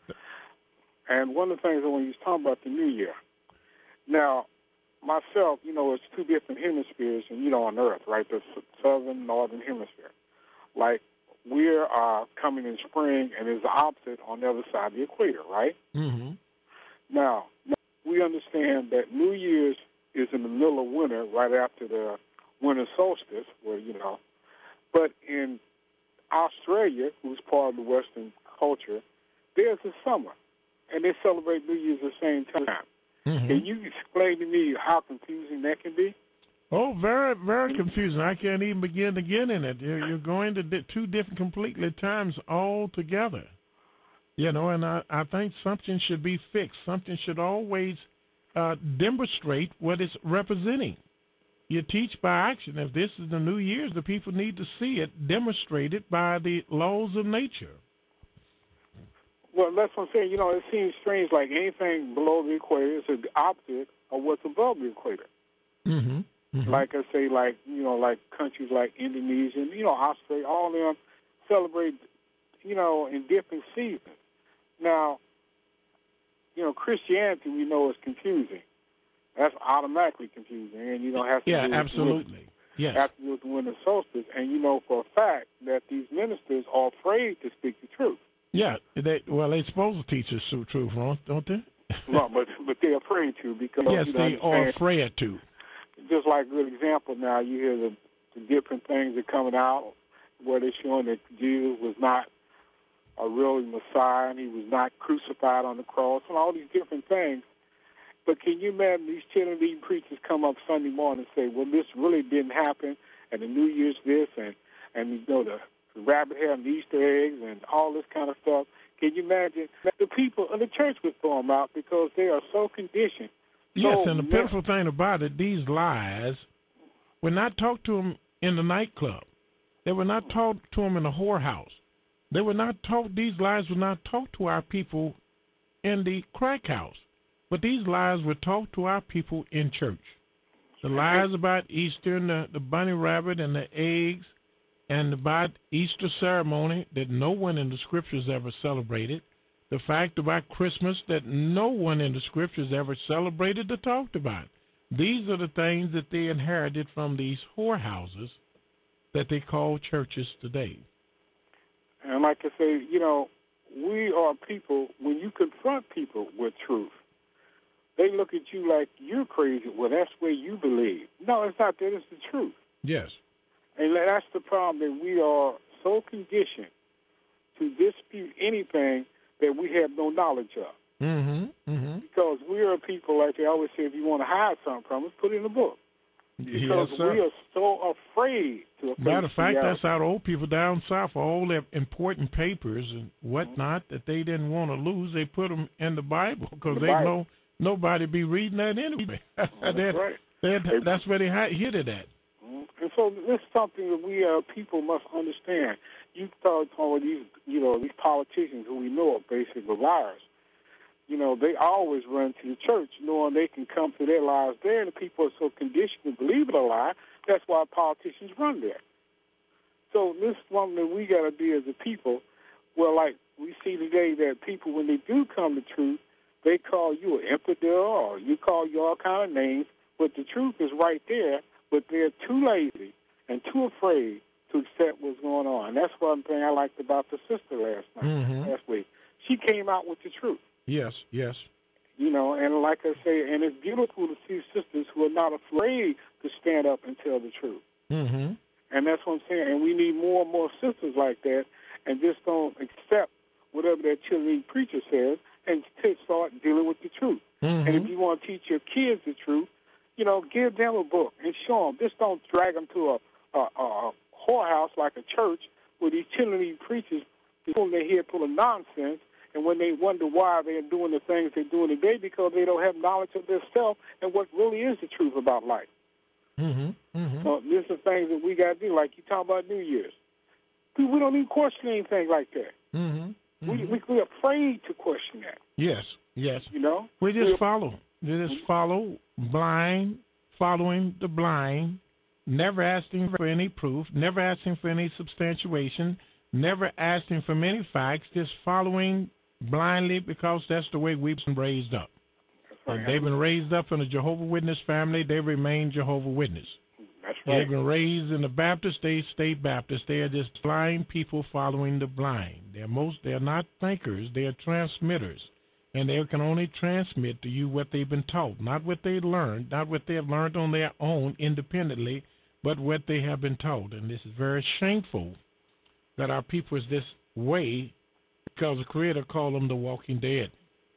And one of the things when you was talking about the New Year, now, myself, you know, it's two different hemispheres, and you know, on Earth, right? The southern, northern hemisphere. Like, we're uh, coming in spring, and it's the opposite on the other side of the equator, right? Mm-hmm. Now, we understand that New Year's is in the middle of winter, right after the winter solstice, where, you know. But in Australia, who's part of the Western culture, there's a summer, and they celebrate New Year's at the same time. Mm-hmm. Can you explain to me how confusing that can be? Oh, very, very confusing. I can't even begin to get in it. You're, you're going to di- two different completely times altogether. You know, and I, I think something should be fixed. Something should always uh, demonstrate what it's representing. You teach by action. If this is the New Year's, the people need to see it demonstrated by the laws of nature. Well, that's what I'm saying. You know, it seems strange, like anything below the equator is the opposite of what's above the equator. Mm-hmm. Mm-hmm. Like I say, like, you know, like countries like Indonesia, and, you know, Australia, all of them celebrate, you know, in different seasons. Now, you know, Christianity, we know, is confusing. That's automatically confusing, and, you know, has to yeah, do with, absolutely. Yes. Has to do with the winter solstice. And, you know, for a fact that these ministers are afraid to speak the truth. Yeah, they, well, they're supposed to teach us the truth, don't they? No, but but they're afraid to because yes, you know, they are afraid to. Just like a good example now, you hear the, the different things that are coming out where they're showing that Jesus was not a real Messiah and he was not crucified on the cross and all these different things. But can you imagine these cheerleading preachers come up Sunday morning and say, well, this really didn't happen, and the New Year's this, and, and you know, the rabbit hair and Easter eggs and all this kind of stuff. Can you imagine that the people of the church would throw them out because they are so conditioned? Yes, so and the pitiful thing about it, these lies were not taught to them in the nightclub. They were not taught to them in the whorehouse. They were not taught, these lies were not taught to our people in the crack house. But these lies were taught to our people in church. The lies about Easter and the, the bunny rabbit and the eggs, and about Easter ceremony that no one in the scriptures ever celebrated. the fact about Christmas that no one in the scriptures ever celebrated or talked about. These are the things that they inherited from these whorehouses that they call churches today. And like I say, you know, we are people, when you confront people with truth, they look at you like you're crazy. Well, that's where you believe. No, it's not that. It's the truth. Yes. And that's the problem, that we are so conditioned to dispute anything that we have no knowledge of. Mm-hmm. Mm-hmm. Because we are people, like they always say, if you want to hide something from us, put it in a book. Because yes, sir. we are so afraid to face Matter of fact, reality. that's how the old people down south, all their important papers and whatnot that they didn't want to lose, they put them in the Bible because the they Bible. know nobody be reading that anyway. Oh, that's right. They're, that's where they hit it at. And so this is something that we uh, people must understand. You start talking these, you know, these politicians who we know are basically liars. You know, they always run to the church knowing they can come to their lives there, and the people are so conditioned to believe it a lie. That's why politicians run there. So this is one that we got to be as a people. Well, like we see today that people, when they do come to truth, they call you an infidel or you call you all kind of names, but the truth is right there, but they're too lazy and too afraid to accept what's going on. And that's one thing I liked about the sister last night, mm-hmm. last week. She came out with the truth. Yes, yes. You know, and like I say, and it's beautiful to see sisters who are not afraid to stand up and tell the truth. Mm-hmm. And that's what I'm saying. And we need more and more sisters like that, and just don't accept whatever that cheerleading preacher says and t- start dealing with the truth. Mm-hmm. And if you want to teach your kids the truth, you know, give them a book and show them. Just don't drag them to a, a, a whorehouse like a church where these cheerleading preachers pull their head full of nonsense. And when they wonder why they're doing the things they're doing today, because they don't have knowledge of themselves and what really is the truth about life. Mm-hmm. Mm-hmm. So these are things that we got to do, like you talk about New Year's. We, we don't even question anything like that. Mm-hmm. Mm-hmm. We, we, we're afraid to question that. Yes, yes. You know? We just we're, follow. We just follow blind, following the blind, never asking for any proof, never asking for any substantiation, never asking for many facts, just following blindly because that's the way we've been raised up. right. They've been raised up in a Jehovah's Witness family. They remain Jehovah's Witness. That's right. They've been raised in the Baptist. They stay Baptist. They are just blind people following the blind. They're most. They're not thinkers. They are transmitters, and they can only transmit to you what they've been taught, not what they learned, not what they have learned on their own independently, but what they have been taught. And this is very shameful that our people is this way, because the Creator called them the walking dead.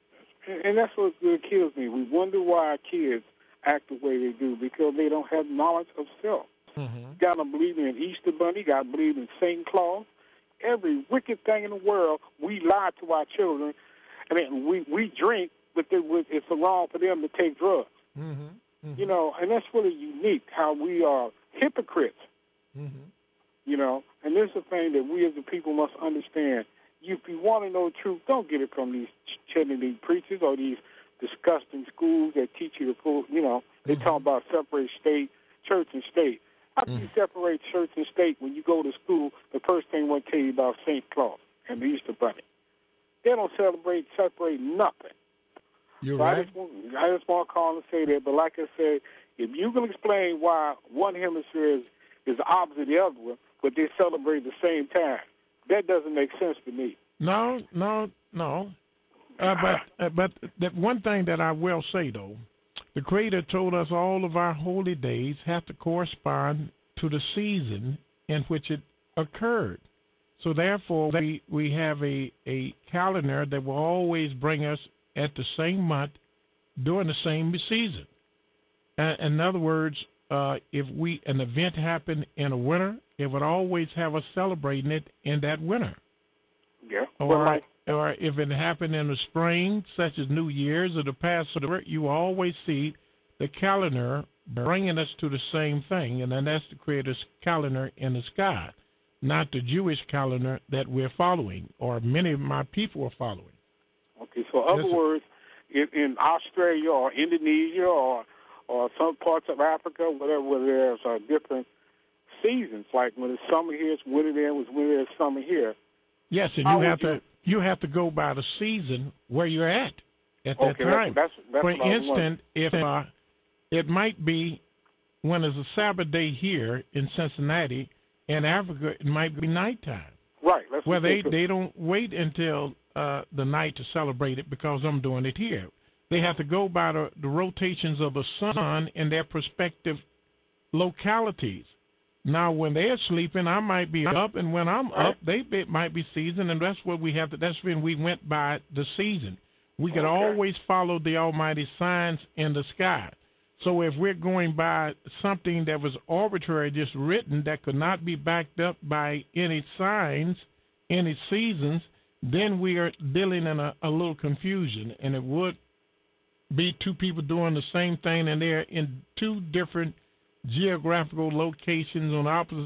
And that's what really kills me. We wonder why our kids act the way they do, because they don't have knowledge of self. Mm-hmm. Got them believing in Easter Bunny, got them believing in Saint Claus. Every wicked thing in the world, we lie to our children. I mean, we, we drink, but they, it's wrong for them to take drugs. Mm-hmm. Mm-hmm. You know, and that's really unique, how we are hypocrites. Mm-hmm. You know, and this is the thing that we as a people must understand. If you want to know the truth, don't get it from these cheerleading preachers or these disgusting schools that teach you to pull, you know, they Mm-hmm. talk about separate state, church and state. How can Mm-hmm. you separate church and state when you go to school, the first thing they tell you about Saint Claus and the Easter Bunny? They don't celebrate, separate nothing. You're so right. I just, want, I just want to call and say that, but like I said, if you can explain why one hemisphere is, is the opposite of the other one, but they celebrate at the same time, that doesn't make sense to me. No, no, no. Uh, but uh, but that one thing that I will say, though, the Creator told us all of our holy days have to correspond to the season in which it occurred. So therefore, we, we have a, a calendar that will always bring us at the same month during the same season. Uh, in other words, uh, if we an event happened in a winter, it would always have us celebrating it in that winter. Yeah. Or, like, or if it happened in the spring, such as New Year's or the Passover, you always see the calendar bringing us to the same thing, and then that's the Creator's calendar in the sky, not the Jewish calendar that we're following, or many of my people are following. Okay, so in other Yes, words, in, in Australia or Indonesia or or some parts of Africa, whatever, where there's uh, different seasons, like when it's summer here, it's winter there, it's winter there, it's summer here. Yes, and How you would have you- to you have to go by the season where you're at at that okay, time. That's, that's, that's For what I was instance, if uh, it might be when there's a Sabbath day here in Cincinnati, in Africa, it might be nighttime. Right. Let's Well, they, to- they don't wait until uh, the night to celebrate it because I'm doing it here. They have to go by the, the rotations of the sun in their respective localities. Now, when they're sleeping, I might be up, and when I'm right. up, they it might be season, and that's what we have to. That's when we went by the season. We could Okay. always follow the Almighty signs in the sky. So if we're going by something that was arbitrary, just written, that could not be backed up by any signs, any seasons, then we are dealing in a, a little confusion, and it would be two people doing the same thing, and they're in two different geographical locations on opposite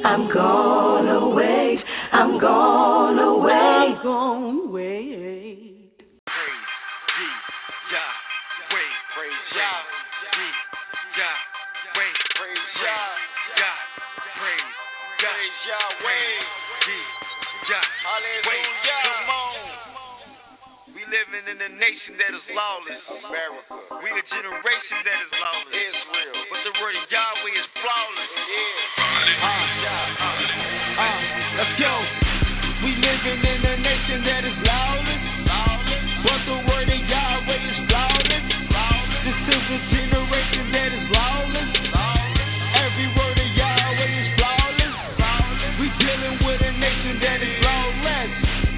I'm gonna wait. I'm gonna wait. I'm gonna wait. Praise Yah, wait, praise Yah, Yah, wait, praise Yah, Yah, praise Yah, wait, Yah, hallelujah. Come on. We living in a nation that is lawless. America. We a generation that is lawless. Israel. But the word of Yahweh is flawless. Yeah. Uh, uh, uh, let's go. We living in a nation that is lawless. Lawless. But the word of Yahweh is flawless. Flawless. This is a generation that is lawless. Lawless. Every word of Yahweh is flawless. Flawless. We dealing with a nation that is lawless.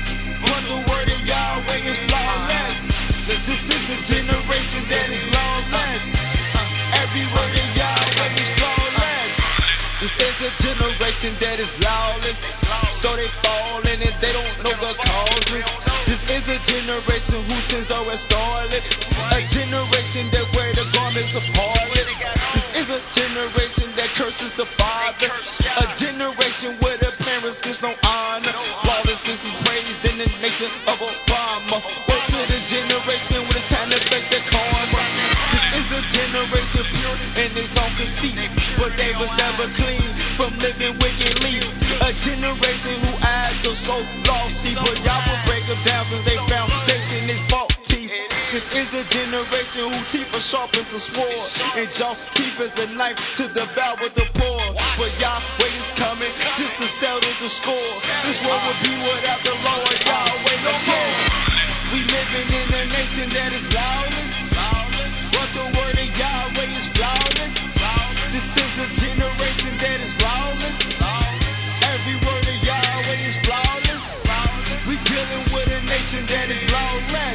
But the word of Yahweh is flawless. This is a generation that is lawless. Every word of Yahweh is flawless. This is a generation that is lawless. So they falling and they don't know the causes. This is a generation whose sins are restored. A generation that wear the garments of harlot. This is a generation that curses the father. A generation where the parents get no honor. Lawlessness is praised in the nation of Obama. Wait to the generation when it's time to face their karma. This is a generation pure and it's on conceit, but they was never clean from living wickedly. A generation who eyes are so lofty, but y'all will break them down since they foundation is faulty. This is a generation whose teeth are sharp as a sword, and y'all's teeth is a knife to devour the poor. But Yahweh is coming just to settle the score. This world will be without the Lord Yahweh no more. We living in a nation that is lawless, but the word of Yahweh is flawless. This is a generation that is lawless. Every word of Yahweh is flawless. We dealing with a nation that is lawless,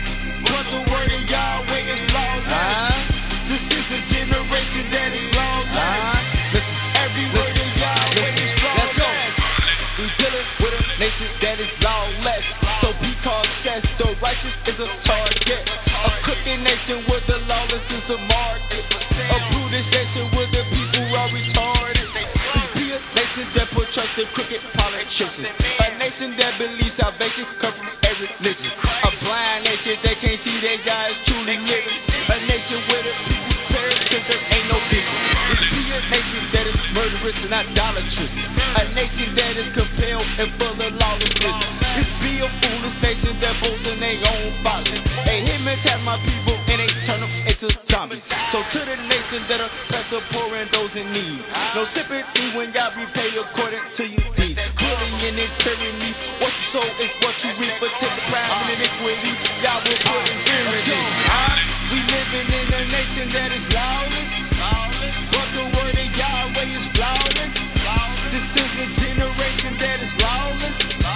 but the word of Yahweh is flawless. This is a generation that is lawless. Every word of Yahweh is flawless. We dealing with a nation that is lawless. So be cautious, the righteous is a target. A crooked nation where the lawless is a market. A brutish nation where the people are retarded. We be a nation that put trust in crooked politicians. A nation that believes salvation comes from every religion. A blind nation that can't see their guys truly living. A nation where the people perish because there ain't no business. We be a nation that is murderous and idolatrous. A nation that is compelled and full of lawlessness. It's be a foolish nation that boasts in their own folly. They hit me, attack my people, and they turn them into zombies. So to the nation that oppress the poor and those in need, no sympathy when y'all repay according to your deeds. Bullying and tyranny, what you sow is what you reap. But take the pride and iniquity, y'all will put in tyranny. We living in a nation that is lawless, but the word of Yahweh is flawless. This is a generation that is lawless.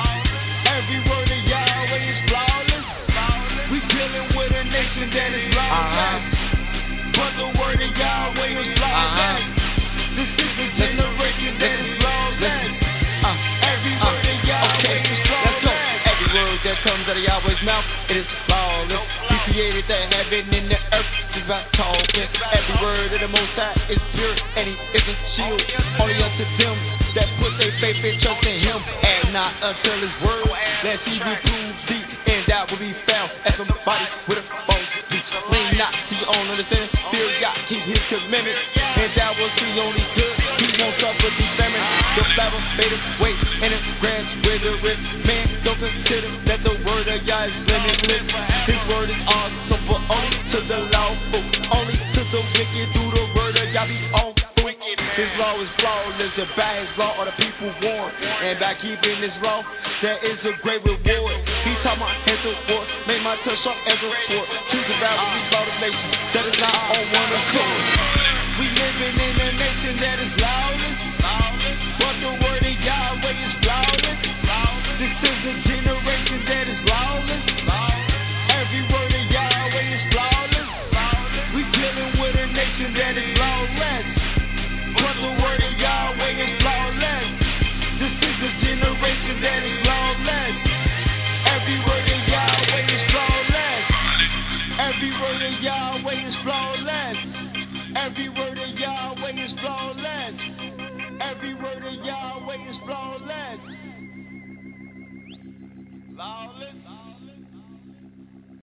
Every word of Yahweh is flawless. We dealing with a nation that is lawless, but the word of Yahweh is flawless. This is a generation that is lawless. Every word of Yahweh is flawless. Every word that comes out of Yahweh's mouth, it is flawless. He created the heaven and the earth just by talking. Every word of the Most High is pure and He is a shield. Only unto them that put their faith and trust in Him, and not until His word. Lest He be proved deep, and that will be found as somebody with a false speech. Lean not to your own understanding, fear God, keep His commandments, and that will see only good. He won't suffer the famine. The Bible made Him wait in the grass where the rich man don't consider that the word of Yah is limitless. His word is awesome, but only to the lawful, only to the wicked. Do the word of Yah be awful. His law is flawless, and by His law are the people warned. And by keeping His law, there is a great reward. He taught my hands to war, made my touch sharp as a sword. Choose the battle, we saw the nation that is not on one accord. We living in a nation that is lawless,